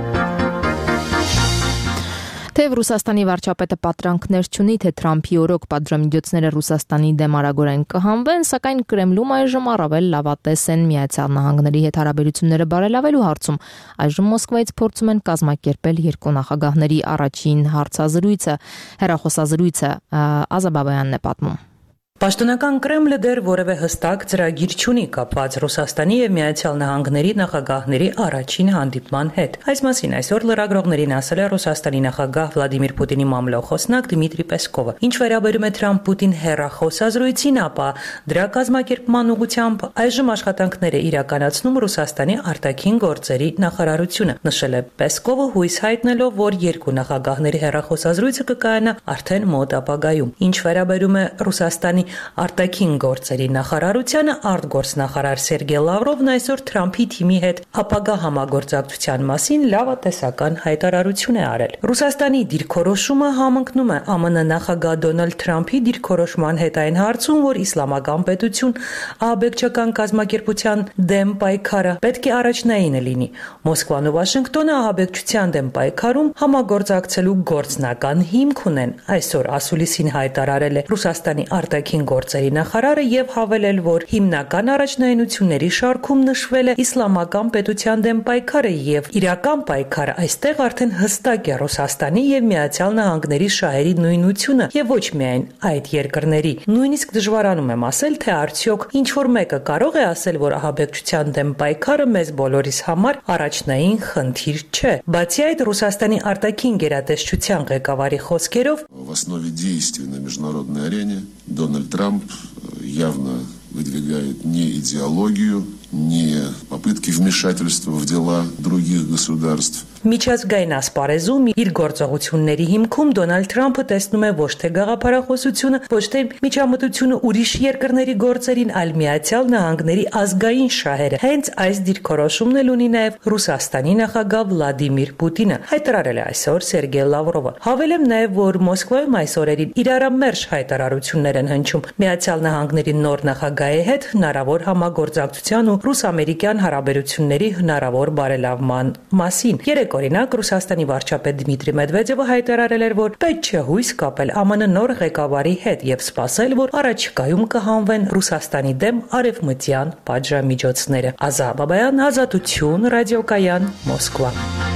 Թեև Ռուսաստանի վարչապետը պատրանքներ չունի, թե Թրամփի օրոք պատժամիջոցները Ռուսաստանի դեմ արագորեն կհանվեն, սակայն Կրեմլում այժմ առավել լավատես են Միացյալ Նահանգների հետ հարաբերությունները բարելավելու հարցում։ Այժմ Մոսկվայից փորձում են կազմակերպել երկու նախագահների առաջին հարցազրույցը, հեռախոսազրույցը, Ազաբաբյանն է պատմում։ Պաշտոնական Կրեմլը դեռ որևէ հստակ ծրագիր չունի կապված Ռուսաստանի եւ Միացյալ Նահանգների նախագահների առաջին հանդիպման հետ։ Այս մասին այսօր լրագրողներին ասել է Ռուսաստանի նախագահ Վլադիմիր Պուտինի մամլոխոսնակ Դմիտրի Պեսկովը։ Ինչ վերաբերում է Թրամփ-Պուտին հեռախոսազրույցին, ապա դրա կազմակերպման ուղղությամբ այժմ աշխատանքներ է իրականացնում Ռուսաստանի արտաքին գործերի նախարարությունը, նշել է Պեսկովը, հույս հայտնելով, որ երկու նախագահների հեռախոսազրույցը կկայանա արդեն մոտ ապագայում։ Ինչ վերաբերում է Ռուսաստանի արտաքին գործերի նախարարությանը, արտգործնախարար Սերգեյ Լավրովն այսօր Թրամփի թիմի հետ ապագա համագործակցության մասին լավատեսական հայտարարություն է արել։ Ռուսաստանի դիրքորոշումը համընկնում է ԱՄՆ նախագահ Դոնալդ Թրամփի դիրքորոշման հետ այն հարցում, որ իսլամական պետություն ահաբեկչական կազմակերպության դեմ պայքարը պետք է առաջնայինը լինի։ Մոսկվան ու Վաշինգտոնը ահաբեկչության դեմ պայքարում համագործակցելու գործնական հիմք ունեն, այսօր ասուլիսին հայտարարել է Ռուսաստանի արտաքին գործերի նախարարը եւ հավելել, որ հիմնական առաջնայինությունների շարքում նշվել է իսլամական պետության դեմ պայքարը եւ իրական պայքարը այստեղ արդեն հստակ է Ռուսաստանի եւ Միացյալ Նահանգների շահերի նույնությունը եւ ոչ միայն այդ երկրների։ Նույնիսկ դժվարանում եմ ասել, թե արդյոք ինչ որ մեկը կարող է ասել, որ ահաբեկչության դեմ պայքարը մեզ բոլորիս համար առաջնային խնդիր չէ։ Բացի այդ, Ռուսաստանի արտաքին գերատեսչության ղեկավարի խոսքերով в основе действий на международной арене Дональд Трамп явно выдвигает не идеологию, не попытки вмешательства в дела других государств. Միջազգային ասպարեզում իր գործողությունների հիմքում Դոնալդ Թրամփը տեսնում է ոչ թե գաղափարախոսությունը, ոչ թե միջամտությունը ուրիշ երկրների գործերին, այլ Միացյալ Նահանգների ազգային շահերը։ Հենց այս դիրքորոշումն էլ ունի նաև Ռուսաստանի նախագահ Վլադիմիր Պուտինը, հայտարարել է այսօր Սերգեյ Լավրովը։ Հավելեմ նաև, որ Մոսկվայում այս օրերին իրարամերժ հայտարարություններ են հնչում Միացյալ Նահանգների նոր նախագահի հետ հնարավոր համագործակցության ու ռուս-ամերիկյան հարաբերությունների հնարավոր բարելավման մասին։ Օրինակ Ռուսաստանի վարչապետ Դմիտրի Մեդվեդևը հայտարարել էր, որ պետք չէ հույս կապել ԱՄՆ նոր ղեկավարի հետ եւ սպասել, որ առաջիկայում կհանվեն Ռուսաստանի դեմ արևմտյան պատժամիջոցները։ Ազա Բաբայան, Ազատություն, ռադիոկայան, Մոսկվա։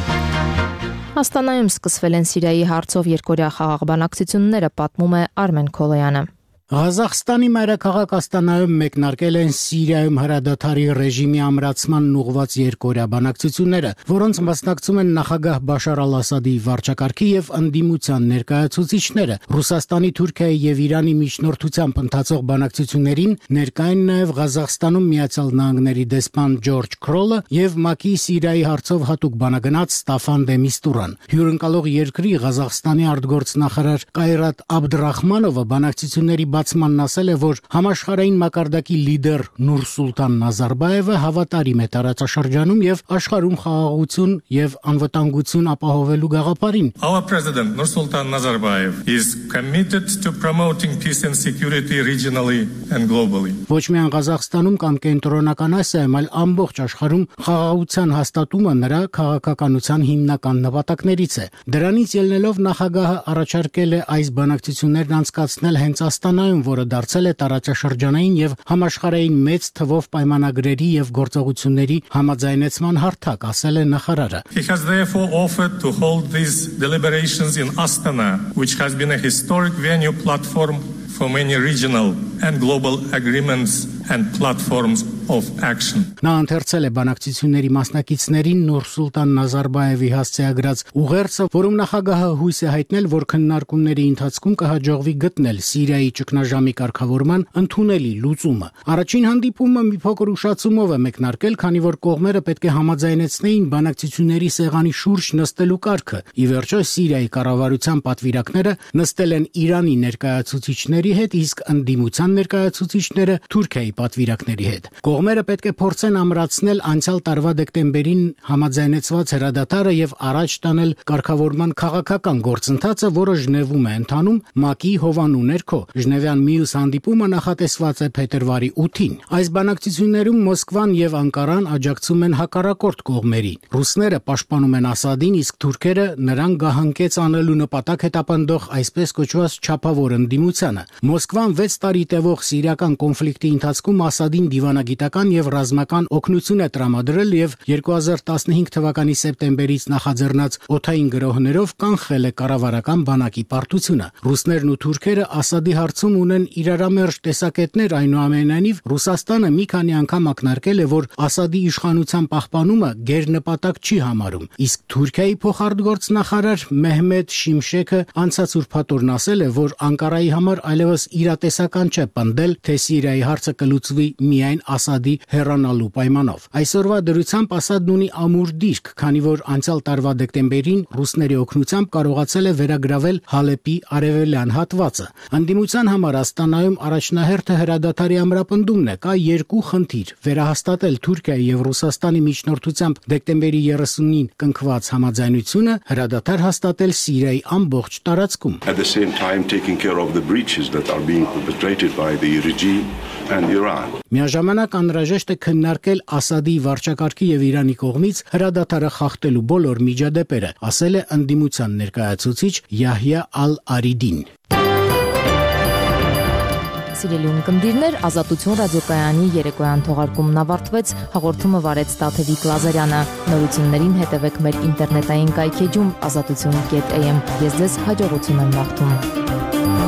Աստանայում սկսվել են Սիրիայի հարցով երկօրյա խաղաղ բանակցությունները, պատմում է Արմեն Քոլոյանը։ Ղազախստանի մայրաքաղաք Աստանայում մեկնարկել են Սիրիայում հրադադարի ռեժիմի ամրացմանն ուղղված երկօրյա բանակցությունները, որոնց մասնակցում են նախագահ Բաշար Ալ-Ասադի վարչակարգի եւ ընդդիմության ներկայացուցիչները։ Ռուսաստանի, Թուրքիայի եւ Իրանի միջնորդությամբ ընթացող բանակցություններին ներկա են նաեւ Ղազախստանում Միացյալ Նահանգների դեսպան Ջորջ Քրոլը եւ ՄԱԿ-ի Սիրիայի հարցով հատուկ բանագնաց Ստաֆան դե Միստուրան։ Հյուրընկալող երկրի Ղազախստանի արտգործնախարար Կայրատ Աբդռախմանովը բանակցությունների բացմանն ասել է, որ համաշխարհային մակարդակի լիդեր Նուրսուլտան Նազարբաևը հավատարիմ է տարածաշրջանում եւ աշխարհում խաղաղություն եւ անվտանգություն ապահովելու գաղափարին։ Our president Nursultan Nazarbayev is committed to promoting peace and security regionally and globally. Ոչ միայն Ղազախստանում կամ Կենտրոնական Ասիայում, այլ ամբողջ աշխարհում խաղաղության հաստատումը նրա քաղաքականության հիմնական նպատակներից է։ Դրանից ելնելով նախագահը առաջարկել է այս բանակցություններն անցկացնել հենց Աստանայում, որը դարձել է տարածաշրջանային եւ համաշխարհային մեծ թվով պայմանագրերի եւ գործողությունների համաձայնեցման հարթակ, ասել է նախարարը։ He has therefore offered to hold these deliberations in Astana, which has been a historic venue platform for many regional and global agreements and platforms of action. Նա ընթերցել է բանակցությունների մասնակիցներին Նուրսուլտան Նազարբաևի հասցեագրած ուղերձը, որում նախագահը հույս է հայտնել, որ քննարկումների ընթացքում կհաջողվի գտնել Սիրիայի ճգնաժամի կարգավորման ընդունելի լուծումը։ Առաջին հանդիպումը մի փոքր ուշացումով է մեկնարկել, քանի որ կողմերը պետք է համաձայնեցնեին բանակցությունների սեղանի շուրջ նստելու կարգը։ Ի վերջո Սիրիայի կառավարության պատվիրակները նստել են Իրանի ներկայացուցիչների հետ, իսկ ընդդիմության ներկայացուցիչները Թուրքիայի պատվիրակների հետ։ Կողմերը պետք է փորձեն ամրացնել անցյալ տարվա դեկտեմբերին համաձայնեցված հրադադարը եւ առաջ տանել կարգավորման քաղաքական գործընթացը, որը Ժնևում է ընթանում ՄԱԿ-ի հովանու ներքո։ Ժնևյան մյուս հանդիպումը նախատեսված է փետրվարի 8-ին։ Այս բանակցություններում Մոսկվան եւ Անկարան աջակցում են հակառակորդ կողմերին։ Ռուսները պաշտպանում են Ասադին, իսկ թուրքերը նրան գահանկեց անելու նպատակ հետապնդող այսպես կոչված չափավոր ընդդիմությանը։ Մոսկվան 6 տարի տևող սիրիական կոնֆլիկտի ընթացքում Ասադին դիվանագիտական գիտական եւ ռազմական օգնություն է տրամադրել եւ 2015 թվականի սեպտեմբերից նախաձեռնած օդային գրոհներով կանխել է կառավարական բանակի պարտությունը։ Ռուսներն ու թուրքերը Ասադի հարցում ունեն իրարամերժ տեսակետներ, այնուամենայնիվ Ռուսաստանը մի քանի անգամ ակնարկել է, որ Ասադի իշխանության պահպանումը գերնպատակ չի համարում։ Իսկ Թուրքիայի փոխարտգործնախարար Մեհմեդ Շիմշեքը անցած ուրբաթօրն ասել է, որ Անկարայի համար այլևս իրատեսական չէ պնդել, թե Սիրիայի հարցը կլուծվի միայն Ասադի հեռանալու պայմանով։ Այսօրվա դրությամբ Ասադն ունի ամուր դիրք, քանի որ անցյալ տարվա դեկտեմբերին ռուսների օգնությամբ կարողացել է վերագրավել Հալեպի արևելյան հատվածը։ Ընդդիմության համար Աստանայում առաջնահերթը հրադադարի ամրապնդումն է։ Կա երկու խնդիր՝ վերահաստատել Թուրքիայի եւ Ռուսաստանի միջնորդությամբ դեկտեմբերի 30-ին կնքված համաձայնությունը, հրադադար հաստատել Սիրիայի ամբողջ տարածքում։ At the same time taking care of the breaches that are being perpetrated by the regime and Iran. Միաժամանակ անհրաժեշտ է քննարկել Ասադի վարչակարգի եւ Իրանի կողմից հրադադարը խախտելու բոլոր միջադեպերը, ասել է ընդդիմության ներկայացուցիչ Յահյա Ալ-Արիդին։ Սիրելի ունկնդիրներ, Ազատություն ռադիոկայանի երեկոյան թողարկումն ավարտվեց, հաղորդումը վարեց Տաթևիկ Լազարյանը։ Նորություններին հետևեք մեր ինտերնետային կայքեջում azatutun.am։ Ես ձեզ հաջողություն եմ մաղթում։